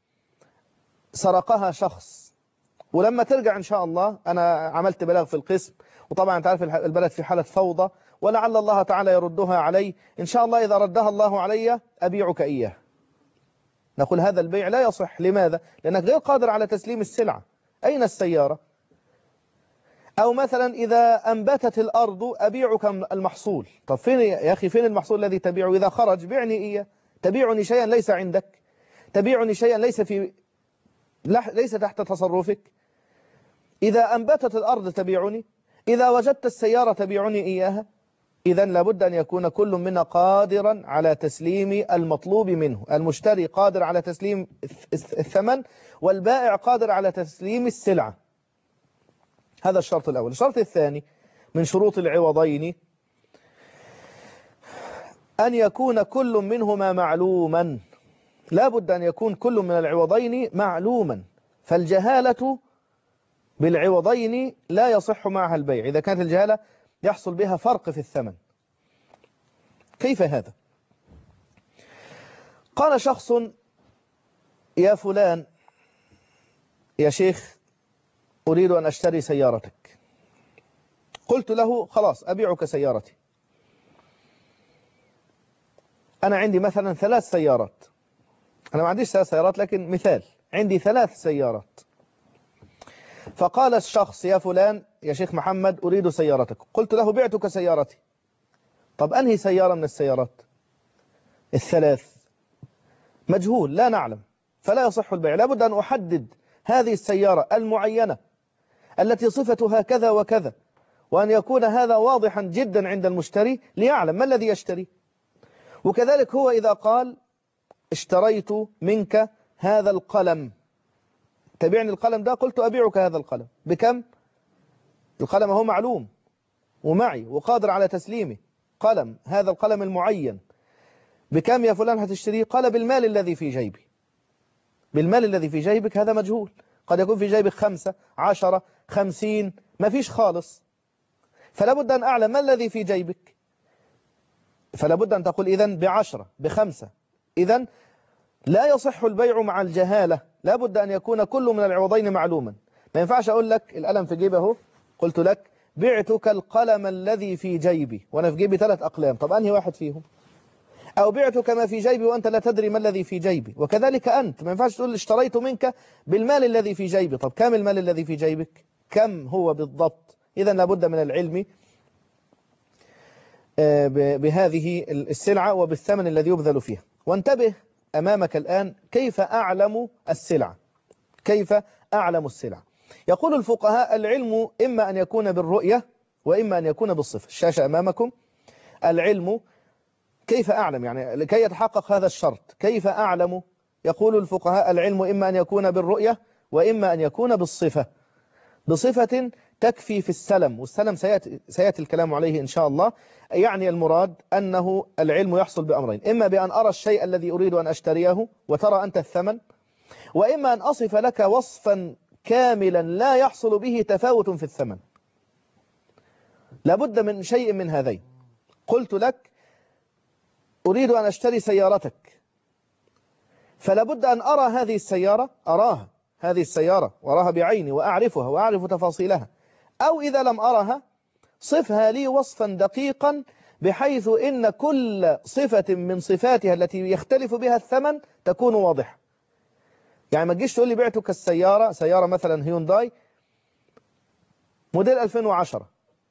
سرقها شخص، ولما ترجع إن شاء الله أنا عملت بلاغ في القسم، وطبعا تعرف البلد في حالة فوضى، ولعل الله تعالى يردها علي، إن شاء الله إذا ردها الله علي أبيعك إياه. نقول هذا البيع لا يصح. لماذا؟ لأنك غير قادر على تسليم السلعة. أين السيارة؟ أو مثلا إذا أنبتت الأرض أبيعك المحصول. طب فين يا أخي، فين المحصول الذي تبيعه؟ إذا خرج بيعني إياه. تبيعني شيئا ليس عندك، تبيعني شيئا ليس في ليس تحت تصرفك. إذا أنبتت الأرض تبيعني، إذا وجدت السيارة تبيعني إياها. إذن لابد أن يكون كل منا قادرا على تسليم المطلوب منه، المشتري قادر على تسليم الثمن والبائع قادر على تسليم السلعة. هذا الشرط الأول. الشرط الثاني من شروط العوضين أن يكون كل منهما معلوما. لا بد أن يكون كل من العوضين معلوما، فالجهالة بالعوضين لا يصح معها البيع. إذا كانت الجهالة يحصل بها فرق في الثمن. كيف هذا؟ قال شخص: يا فلان، يا شيخ، أريد أن أشتري سيارتك. قلت له: خلاص أبيعك سيارتي. أنا عندي مثلا ثلاث سيارات. أنا ما عنديش ثلاث سيارات، لكن مثال، عندي ثلاث سيارات. فقال الشخص: يا فلان، يا شيخ محمد، أريد سيارتك. قلت له: بعتك سيارتي. طب أنهي سيارة من السيارات؟ الثلاث مجهول، لا نعلم، فلا يصح البيع. لابد أن أحدد هذه السيارة المعينة التي صفتها كذا وكذا، وأن يكون هذا واضحا جدا عند المشتري ليعلم ما الذي يشتري. وكذلك هو إذا قال: اشتريت منك هذا القلم، تبعني القلم ده. قلت: أبيعك هذا القلم. بكم؟ القلم هو معلوم ومعي وقادر على تسليمه. قلم، هذا القلم المعين، بكم يا فلان هتشتريه؟ قال: بالمال الذي في جيبي. بالمال الذي في جيبك هذا مجهول، قد يكون في جيبك خمسة، عشرة، خمسين، ما فيش خالص. فلا بد أن أعلم ما الذي في جيبك. فلا بد أن تقول إذن بعشرة، بخمسة. إذن لا يصح البيع مع الجهالة، لا بد أن يكون كل من العوضين معلوما. ما ينفعش أقول لك القلم في جيبه، قلت لك: بعتك القلم الذي في جيبي، وأنا في جيبي ثلاث أقلام. طب أنهي واحد فيهم؟ أو بعتك ما في جيبي وأنت لا تدري ما الذي في جيبي. وكذلك أنت ما ينفعش تقول: اشتريت منك بالمال الذي في جيبي. طب كم المال الذي في جيبك؟ كم هو بالضبط؟ إذا لابد من العلم بهذه السلعة وبالثمن الذي يبذل فيها. وانتبه أمامك الآن كيف أعلم السلعة. كيف أعلم السلعة؟ يقول الفقهاء: العلم إما أن يكون بالرؤية وإما أن يكون بالصفة. الشاشة أمامكم. العلم كيف أعلم، يعني لكي يتحقق هذا الشرط كيف أعلم؟ يقول الفقهاء: العلم إما أن يكون بالرؤية وإما أن يكون بالصفة. بصفة تكفي في السلم، والسلم سيأتي, سيأتي الكلام عليه إن شاء الله. يعني المراد أنه العلم يحصل بأمرين: إما بأن أرى الشيء الذي أريد أن أشتريه وترى أنت الثمن، وإما أن أصف لك وصفا كاملا لا يحصل به تفاوت في الثمن. لابد من شيء من هذين. قلت لك: أريد أن أشتري سيارتك، فلابد أن أرى هذه السيارة، أراها هذه السيارة وأراها بعيني وأعرفها وأعرف تفاصيلها. أو إذا لم أرها، صفها لي وصفا دقيقا بحيث إن كل صفة من صفاتها التي يختلف بها الثمن تكون واضحة. يعني ما تجيش تقول لي: بعتك السيارة، سيارة مثلا هيونداي موديل ألفين وعشرة،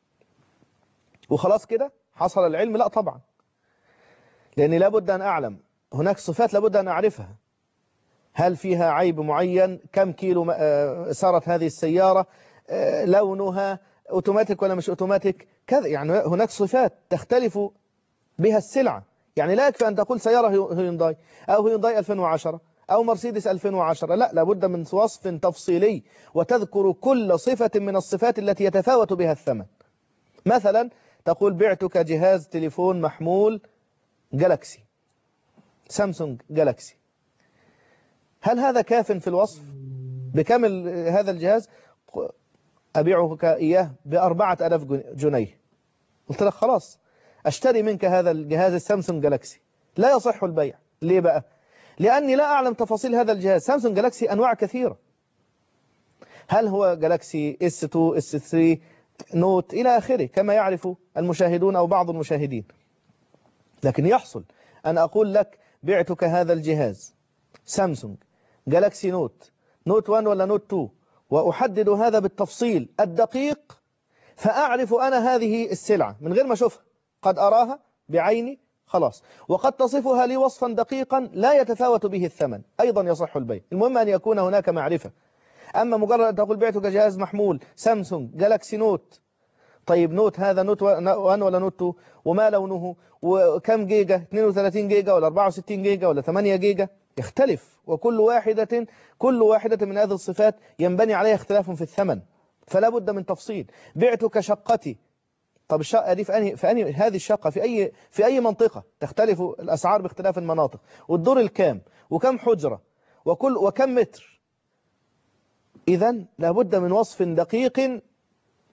وخلاص كده حصل العلم. لا طبعا، لأني لابد أن أعلم، هناك صفات لابد أن أعرفها. هل فيها عيب معين؟ كم كيلو سارت هذه السيارة؟ لونها أوتوماتيك ولا مش أوتوماتيك؟ كذا. يعني هناك صفات تختلف بها السلعة. يعني لا يكفي أن تقول سيارة هيونداي أو هيونداي ألفين وعشرة أو مرسيدس ألفين وعشرة. لا، لابد من وصف تفصيلي وتذكر كل صفة من الصفات التي يتفاوت بها الثمن. مثلا تقول: بعتك جهاز تليفون محمول جالاكسي، سامسونج جالاكسي. هل هذا كاف في الوصف؟ بكم هذا الجهاز؟ أبيعك إياه بأربعة ألاف جنيه. قلت لك: خلاص أشتري منك هذا الجهاز السامسونج جالاكسي. لا يصح البيع. ليه بقى؟ لأني لا أعلم تفاصيل هذا الجهاز. سامسونج جالاكسي أنواع كثيرة. هل هو جالاكسي إس تو، إس ثري، نوت إلى آخره، كما يعرف المشاهدون أو بعض المشاهدين. لكن يحصل أن أقول لك: بعتك هذا الجهاز سامسونج جالاكسي نوت، نوت واحد ولا نوت اثنين، وأحدد هذا بالتفصيل الدقيق، فأعرف أنا هذه السلعة من غير ما أشوفها. قد أراها بعيني خلاص، وقد تصفها لي وصفا دقيقا لا يتفاوت به الثمن، أيضا يصح البيع. المهم أن يكون هناك معرفة. أما مجرد أن تقول: بعتك جهاز محمول سامسونج جالاكسي نوت. طيب نوت هذا نوت واحد ولا نوت اثنين؟ وما لونه؟ وكم جيجا؟ اثنين وثلاثين جيجا ولا أربعة وستين جيجا ولا ثمانية جيجا؟ يختلف، وكل واحدة كل واحدة من هذه الصفات ينبني عليها اختلاف في الثمن، فلا بد من تفصيل. بعتك شقتي. طب الشقة دي في أنهي في أنهي هذه الشقة في أي في أي منطقة؟ تختلف الأسعار باختلاف المناطق، والدور الكام، وكم حجرة، وكل وكم متر. إذن لا بد من وصف دقيق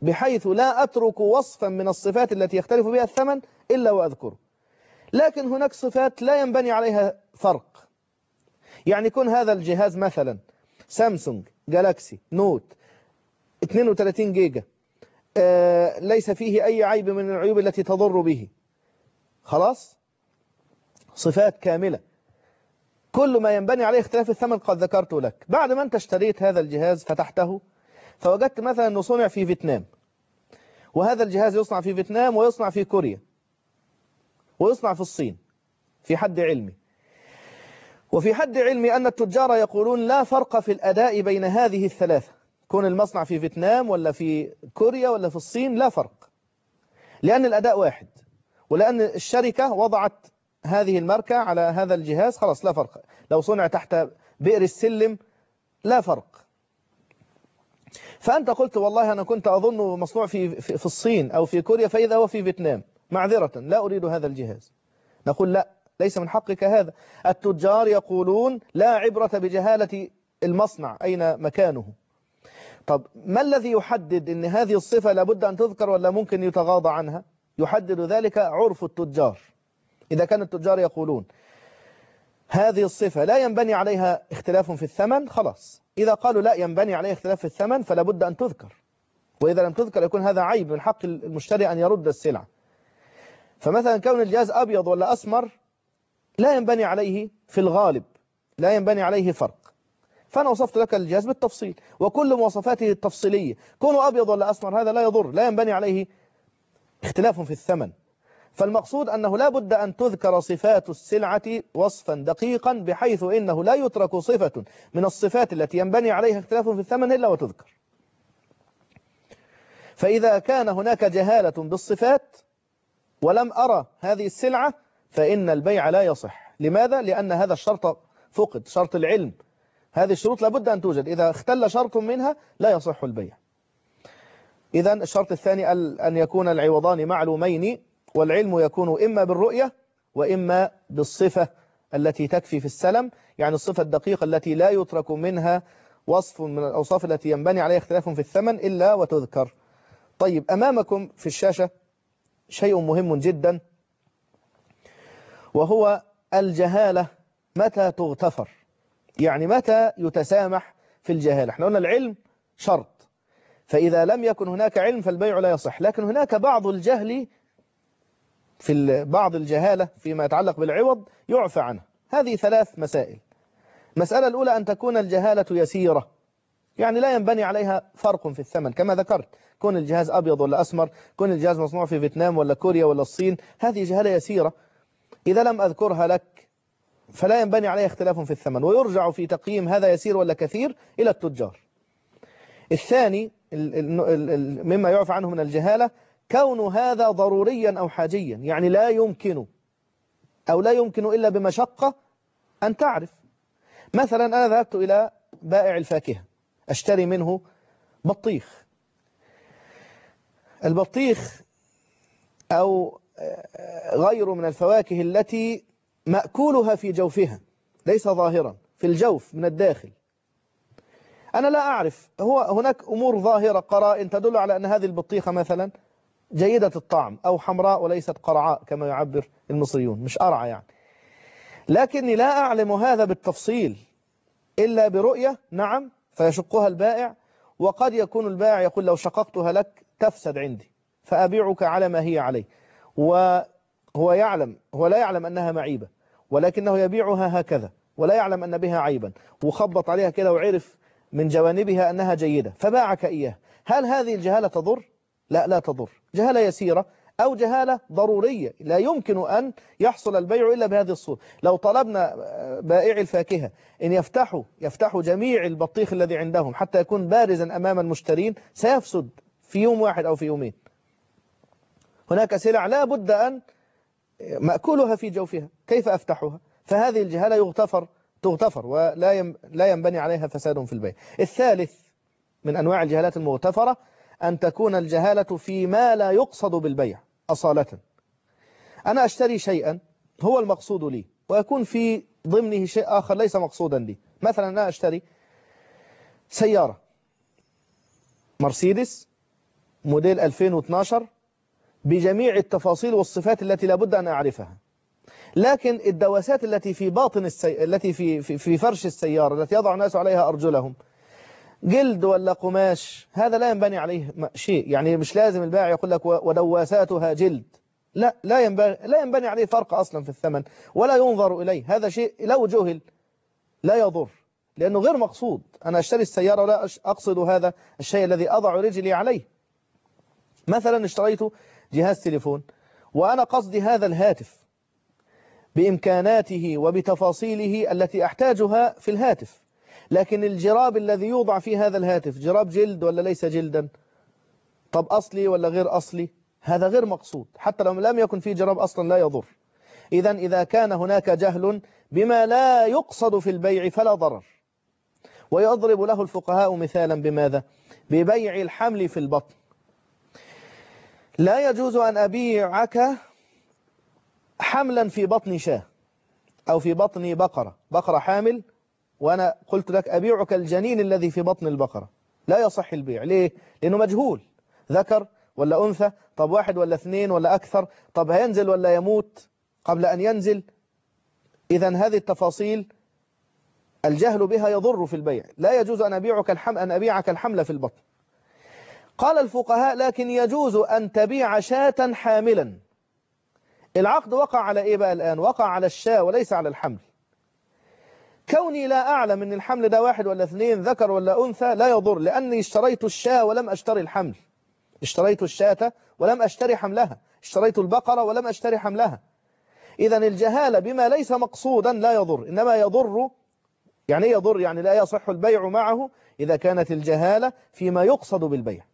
بحيث لا أترك وصفا من الصفات التي يختلف بها الثمن إلا وأذكره. لكن هناك صفات لا ينبني عليها فرق. يعني يكون هذا الجهاز مثلا سامسونج جالاكسي نوت اثنين وثلاثين جيجا، آه ليس فيه أي عيب من العيوب التي تضر به، خلاص صفات كاملة، كل ما ينبني عليه اختلاف الثمن قد ذكرته لك. بعد ما أنت اشتريت هذا الجهاز فتحته فوجدت مثلا أنه صنع في فيتنام، وهذا الجهاز يصنع في فيتنام ويصنع في كوريا ويصنع في الصين في حد علمي، وفي حد علمي أن التجار يقولون لا فرق في الأداء بين هذه الثلاثة، كون المصنع في فيتنام ولا في كوريا ولا في الصين لا فرق، لأن الأداء واحد، ولأن الشركة وضعت هذه الماركة على هذا الجهاز، خلاص لا فرق. لو صنع تحت بئر السلم لا فرق. فأنت قلت والله أنا كنت أظن مصنوع في في الصين أو في كوريا فإذا هو في فيتنام، معذرة لا أريد هذا الجهاز. نقول لا، ليس من حقك هذا. التجار يقولون لا عبرة بجهالة المصنع أين مكانه. طب ما الذي يحدد أن هذه الصفة لابد أن تذكر ولا ممكن يتغاضى عنها؟ يحدد ذلك عرف التجار. إذا كان التجار يقولون هذه الصفة لا ينبني عليها اختلاف في الثمن، خلاص. إذا قالوا لا ينبني عليها اختلاف في الثمن فلا بد أن تذكر، وإذا لم تذكر يكون هذا عيب، من حق المشتري أن يرد السلعة. فمثلا كون الجهاز أبيض ولا أسمر لا ينبني عليه في الغالب، لا ينبني عليه فرق. فأنا وصفت لك الجهاز بالتفصيل وكل مواصفاته التفصيلية، كونه أبيض ولا أسمر هذا لا يضر، لا ينبني عليه اختلاف في الثمن. فالمقصود أنه لا بد أن تذكر صفات السلعة وصفا دقيقا بحيث إنه لا يترك صفة من الصفات التي ينبني عليها اختلاف في الثمن إلا وتذكر. فإذا كان هناك جهالة بالصفات ولم أرى هذه السلعة فإن البيع لا يصح. لماذا؟ لأن هذا الشرط فقد، شرط العلم. هذه الشروط لابد أن توجد، إذا اختل شرط منها لا يصح البيع. إذن الشرط الثاني أن يكون العوضان معلومين، والعلم يكون إما بالرؤية وإما بالصفة التي تكفي في السلم، يعني الصفة الدقيقة التي لا يترك منها وصف من الأوصاف التي ينبني عليها اختلاف في الثمن إلا وتذكر. طيب أمامكم في الشاشة شيء مهم جدا، وهو الجهالة متى تغتفر، يعني متى يتسامح في الجهالة. احنا قلنا العلم شرط، فإذا لم يكن هناك علم فالبيع لا يصح. لكن هناك بعض الجهل في بعض الجهالة فيما يتعلق بالعوض يعفى عنه. هذه ثلاث مسائل. المسألة الأولى أن تكون الجهالة يسيرة، يعني لا ينبني عليها فرق في الثمن كما ذكرت، كون الجهاز أبيض ولا أسمر، كون الجهاز مصنوع في فيتنام ولا كوريا ولا الصين، هذه جهالة يسيرة إذا لم أذكرها لك فلا ينبني عليها اختلاف في الثمن، ويرجع في تقييم هذا يسير ولا كثير إلى التجار. الثاني مما يعفى عنه من الجهالة كون هذا ضروريا أو حاجيا، يعني لا يمكن أو لا يمكن إلا بمشقة أن تعرف. مثلا أنا ذهبت إلى بائع الفاكهة أشتري منه بطيخ. البطيخ أو غيره من الفواكه التي مأكولها في جوفها ليس ظاهرا، في الجوف من الداخل، أنا لا أعرف. هو هناك أمور ظاهرة قرائن تدل على أن هذه البطيخة مثلا جيدة الطعم أو حمراء وليست قرعاء كما يعبر المصريون، مش قرعة يعني، لكني لا أعلم هذا بالتفصيل إلا برؤية، نعم، فيشقها البائع، وقد يكون البائع يقول لو شققتها لك تفسد عندي فأبيعك على ما هي عليه، وهو يعلم، هو لا يعلم أنها معيبة ولكنه يبيعها هكذا ولا يعلم أن بها عيبا، وخبط عليها كده وعرف من جوانبها أنها جيدة فباعك إياه. هل هذه الجهالة تضر؟ لا، لا تضر، جهالة يسيرة أو جهالة ضرورية لا يمكن أن يحصل البيع إلا بهذه الصورة. لو طلبنا بائع الفاكهة أن يفتحوا يفتحوا جميع البطيخ الذي عندهم حتى يكون بارزا أمام المشترين سيفسد في يوم واحد أو في يومين. هناك سلع لا بد أن مأكولها في جوفها، كيف أفتحها؟ فهذه الجهالة يغتفر تغتفر ولا لا ينبني عليها فساد في البيع. الثالث من أنواع الجهالات المغتفرة أن تكون الجهالة فيما لا يقصد بالبيع أصالة. أنا أشتري شيئا هو المقصود لي ويكون في ضمنه شيء آخر ليس مقصودا لي. مثلا أنا أشتري سيارة مرسيدس موديل ألفين واثناشر بجميع التفاصيل والصفات التي لابد أن أعرفها، لكن الدواسات التي في باطن السي... التي في في في فرش السيارة التي يضع الناس عليها أرجلهم، جلد ولا قماش، هذا لا ينبني عليه شيء. يعني مش لازم البائع يقول لك ودواساتها جلد، لا لا ينبني لا ينبني عليه فرق أصلا في الثمن ولا ينظر إليه. هذا شيء لو جهل لا يضر، لأنه غير مقصود. أنا أشتري السيارة ولا أقصد هذا الشيء الذي أضع رجلي عليه. مثلا اشتريت جهاز تليفون وأنا قصدي هذا الهاتف بإمكاناته وبتفاصيله التي أحتاجها في الهاتف، لكن الجراب الذي يوضع في هذا الهاتف جراب جلد ولا ليس جلدا، طب أصلي ولا غير أصلي، هذا غير مقصود. حتى لو لم يكن فيه جراب أصلا لا يضر. إذا إذا كان هناك جهل بما لا يقصد في البيع فلا ضرر. ويضرب له الفقهاء مثالا بماذا؟ ببيع الحمل في البطن. لا يجوز أن أبيعك حملا في بطن شاة أو في بطن بقرة، بقرة حامل، وأنا قلت لك أبيعك الجنين الذي في بطن البقرة. لا يصح البيع. ليه؟ لأنه مجهول، ذكر ولا أنثى، طب واحد ولا اثنين ولا أكثر، طب هينزل ولا يموت قبل أن ينزل. إذن هذه التفاصيل الجهل بها يضر في البيع. لا يجوز أن أبيعك الحمل أن أبيعك الحمل في البطن. قال الفقهاء لكن يجوز أن تبيع شاة حاملا. العقد وقع على إيه بقى الآن؟ وقع على الشاة وليس على الحمل. كوني لا أعلم أن الحمل ده واحد ولا اثنين، ذكر ولا أنثى، لا يضر، لأني اشتريت الشاة ولم أشتري الحمل. اشتريت الشاة ولم أشتري حملها، اشتريت البقرة ولم أشتري حملها. إذا الجهالة بما ليس مقصودا لا يضر، إنما يضر. يعني ايه يضر؟ يعني لا يصح البيع معه إذا كانت الجهالة فيما يقصد بالبيع.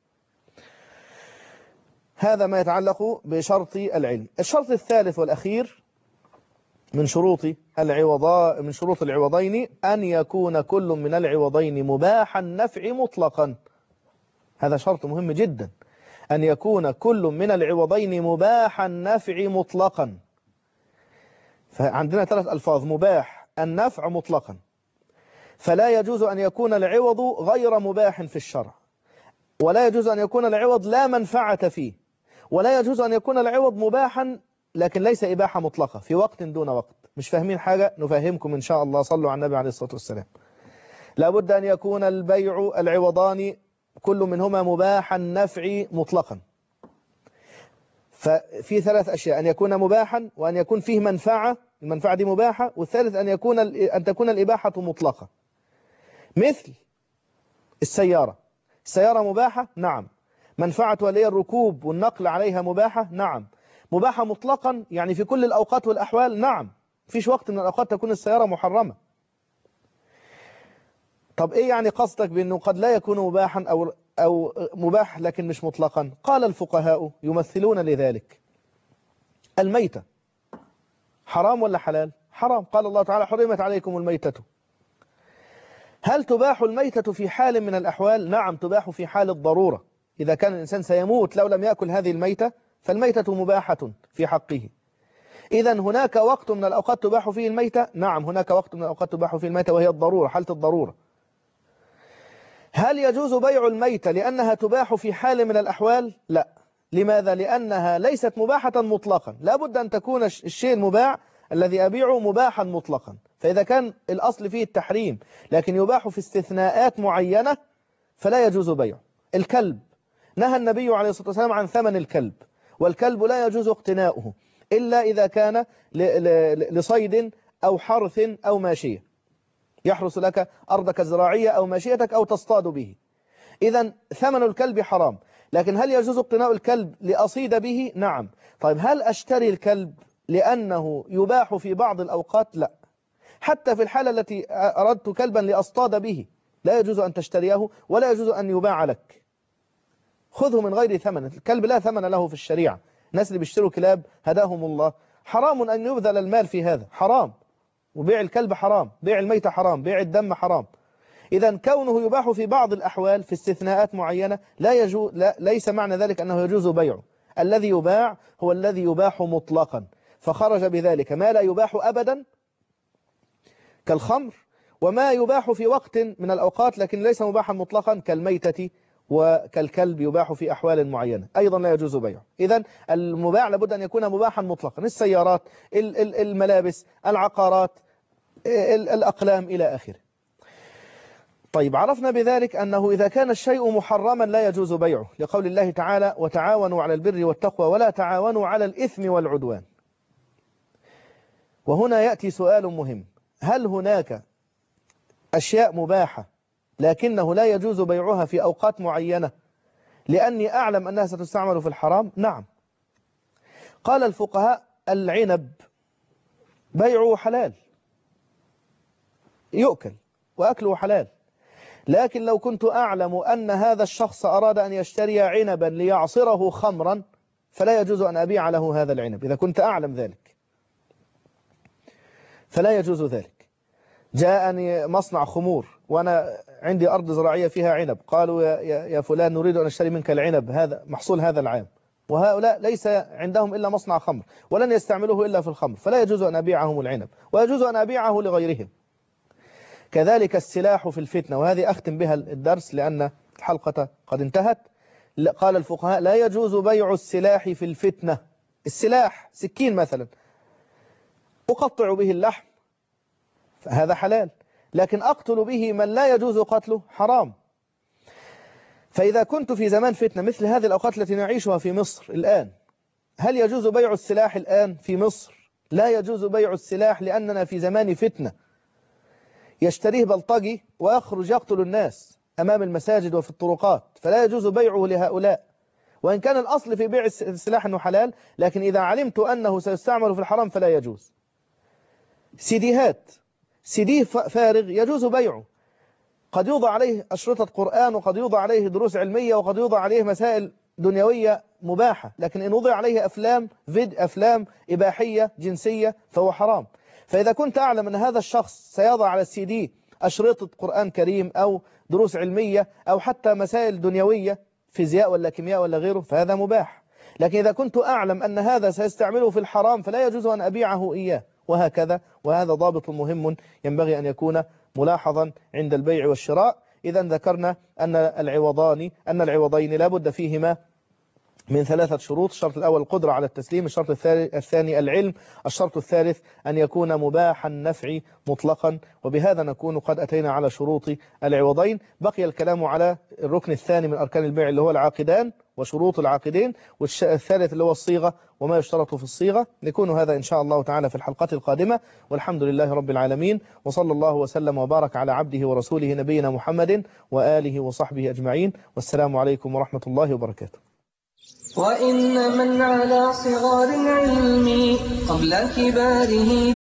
هذا ما يتعلق بشرط العلم. الشرط الثالث والأخير من شروط العوضاء من شروط العوضين أن يكون كل من العوضين مباح النفع مطلقا. هذا شرط مهم جدا، أن يكون كل من العوضين مباح النفع مطلقا. فعندنا ثلاث ألفاظ: مباح النفع مطلقا. فلا يجوز أن يكون العوض غير مباح في الشرع، ولا يجوز أن يكون العوض لا منفعة فيه، ولا يجوز أن يكون العوض مباحا لكن ليس إباحة مطلقة في وقت دون وقت. مش فاهمين حاجة؟ نفهمكم إن شاء الله. صلوا على النبي عليه الصلاة والسلام. لابد أن يكون البيع العوضان كل منهما مباح النفع مطلقا. ففي ثلاث أشياء: أن يكون مباحا، وأن يكون فيه منفعة، المنفعة دي مباحة، والثالث أن يكون أن تكون الإباحة مطلقة. مثل السيارة، السيارة مباحة، نعم. منفعة ولي الركوب والنقل عليها مباحة، نعم. مباحة مطلقا يعني في كل الأوقات والأحوال، نعم. فيش وقت من الأوقات تكون السيارة محرمة. طب إيه يعني قصدك بأنه قد لا يكون مباحا أو أو مباح لكن مش مطلقا؟ قال الفقهاء يمثلون لذلك: الميتة حرام ولا حلال؟ حرام. قال الله تعالى: حرمت عليكم الميتة. هل تباح الميتة في حال من الأحوال؟ نعم، تباح في حال الضرورة. إذا كان الإنسان سيموت لو لم يأكل هذه الميتة فالميتة مباحة في حقه. إذا هناك وقت من الأوقات تباح فيه الميتة، نعم هناك وقت من الأوقات تباح فيه الميتة وهي الضرورة، حالة الضرورة. هل يجوز بيع الميتة لأنها تباح في حال من الأحوال؟ لا. لماذا؟ لأنها ليست مباحة مطلقا. لا بد أن تكون الشيء المباع الذي أبيعه مباحا مطلقا. فإذا كان الأصل فيه التحريم لكن يباح في استثناءات معينة فلا يجوز بيعه. الكلب، نهى النبي عليه الصلاة والسلام عن ثمن الكلب، والكلب لا يجوز اقتناؤه إلا إذا كان لصيد أو حرث أو ماشية، يحرس لك أرضك الزراعية أو ماشيتك أو تصطاد به. إذا ثمن الكلب حرام. لكن هل يجوز اقتناء الكلب لأصيد به؟ نعم. طيب هل أشتري الكلب لأنه يباح في بعض الأوقات؟ لا. حتى في الحالة التي أردت كلبا لأصطاد به لا يجوز أن تشتريه ولا يجوز أن يباع لك. خذه من غير ثمن. الكلب لا ثمن له في الشريعة. الناس اللي بيشتروا كلاب هداهم الله، حرام أن يبذل المال في هذا، حرام. وبيع الكلب حرام، بيع الميت حرام، بيع الدم حرام. إذا كونه يباح في بعض الأحوال في استثناءات معينة لا يجوز، لا ليس معنى ذلك أنه يجوز بيعه. الذي يباع هو الذي يباح مطلقا. فخرج بذلك ما لا يباح أبدا كالخمر، وما يباح في وقت من الأوقات لكن ليس مباحا مطلقا كالميتة وكالكلب يباح في أحوال معينة أيضا لا يجوز بيعه. إذن المباح لابد أن يكون مباحا مطلقا، السيارات، الملابس، العقارات، الأقلام إلى آخره. طيب، عرفنا بذلك أنه إذا كان الشيء محرما لا يجوز بيعه، لقول الله تعالى وتعاونوا على البر والتقوى ولا تعاونوا على الإثم والعدوان. وهنا يأتي سؤال مهم: هل هناك أشياء مباحة لكنه لا يجوز بيعها في أوقات معينة لأني أعلم أنها ستستعمل في الحرام؟ نعم. قال الفقهاء: العنب بيعه حلال، يؤكل وأكله حلال، لكن لو كنت أعلم أن هذا الشخص أراد أن يشتري عنبا ليعصره خمرا فلا يجوز أن أبيع له هذا العنب. إذا كنت أعلم ذلك فلا يجوز ذلك. جاءني مصنع خمور وأنا عندي أرض زراعية فيها عنب، قالوا يا, يا فلان نريد أن نشتري منك العنب هذا محصول هذا العام، وهؤلاء ليس عندهم إلا مصنع خمر ولن يستعملوه إلا في الخمر، فلا يجوز أن أبيعهم العنب ويجوز أن أبيعه لغيرهم. كذلك السلاح في الفتنة، وهذه أختم بها الدرس لأن الحلقة قد انتهت. قال الفقهاء: لا يجوز بيع السلاح في الفتنة. السلاح سكين مثلا أقطع به اللحم فهذا حلال، لكن أقتل به من لا يجوز قتله حرام. فإذا كنت في زمان فتنة مثل هذه الأوقات التي نعيشها في مصر الآن، هل يجوز بيع السلاح الآن في مصر؟ لا يجوز بيع السلاح لأننا في زمان فتنة. يشتريه بلطجي ويخرج يقتل الناس أمام المساجد وفي الطرقات، فلا يجوز بيعه لهؤلاء. وإن كان الأصل في بيع السلاح أنه حلال، لكن إذا علمت أنه سيستعمل في الحرام فلا يجوز. سيديهات، سيدي فارغ يجوز بيعه، قد يوضع عليه أشرطة قرآن وقد يوضع عليه دروس علمية وقد يوضع عليه مسائل دنيوية مباحة، لكن إن وضع عليه أفلام فيد أفلام إباحية جنسية فهو حرام. فإذا كنت أعلم أن هذا الشخص سيضع على السي دي أشرطة قرآن كريم أو دروس علمية أو حتى مسائل دنيوية فيزياء ولا كيمياء ولا غيره فهذا مباح. لكن إذا كنت أعلم أن هذا سيستعمله في الحرام فلا يجوز أن أبيعه إياه، وهكذا. وهذا ضابط مهم ينبغي أن يكون ملاحظا عند البيع والشراء. إذا ذكرنا أن العوضان أن العوضين لا بد فيهما من ثلاثة شروط: الشرط الأول القدرة على التسليم، الشرط الثاني العلم، الشرط الثالث أن يكون مباح النفع مطلقا. وبهذا نكون قد أتينا على شروط العوضين. بقي الكلام على الركن الثاني من أركان البيع اللي هو العاقدان وشروط العاقدين، والثالث اللي هو الصيغة وما يشترط في الصيغة. نكون هذا إن شاء الله تعالى في الحلقة القادمة، والحمد لله رب العالمين، وصلى الله وسلم وبارك على عبده ورسوله نبينا محمد وآله وصحبه أجمعين، والسلام عليكم ورحمة الله وبركاته. وإن من على صغار العلم قبل كباره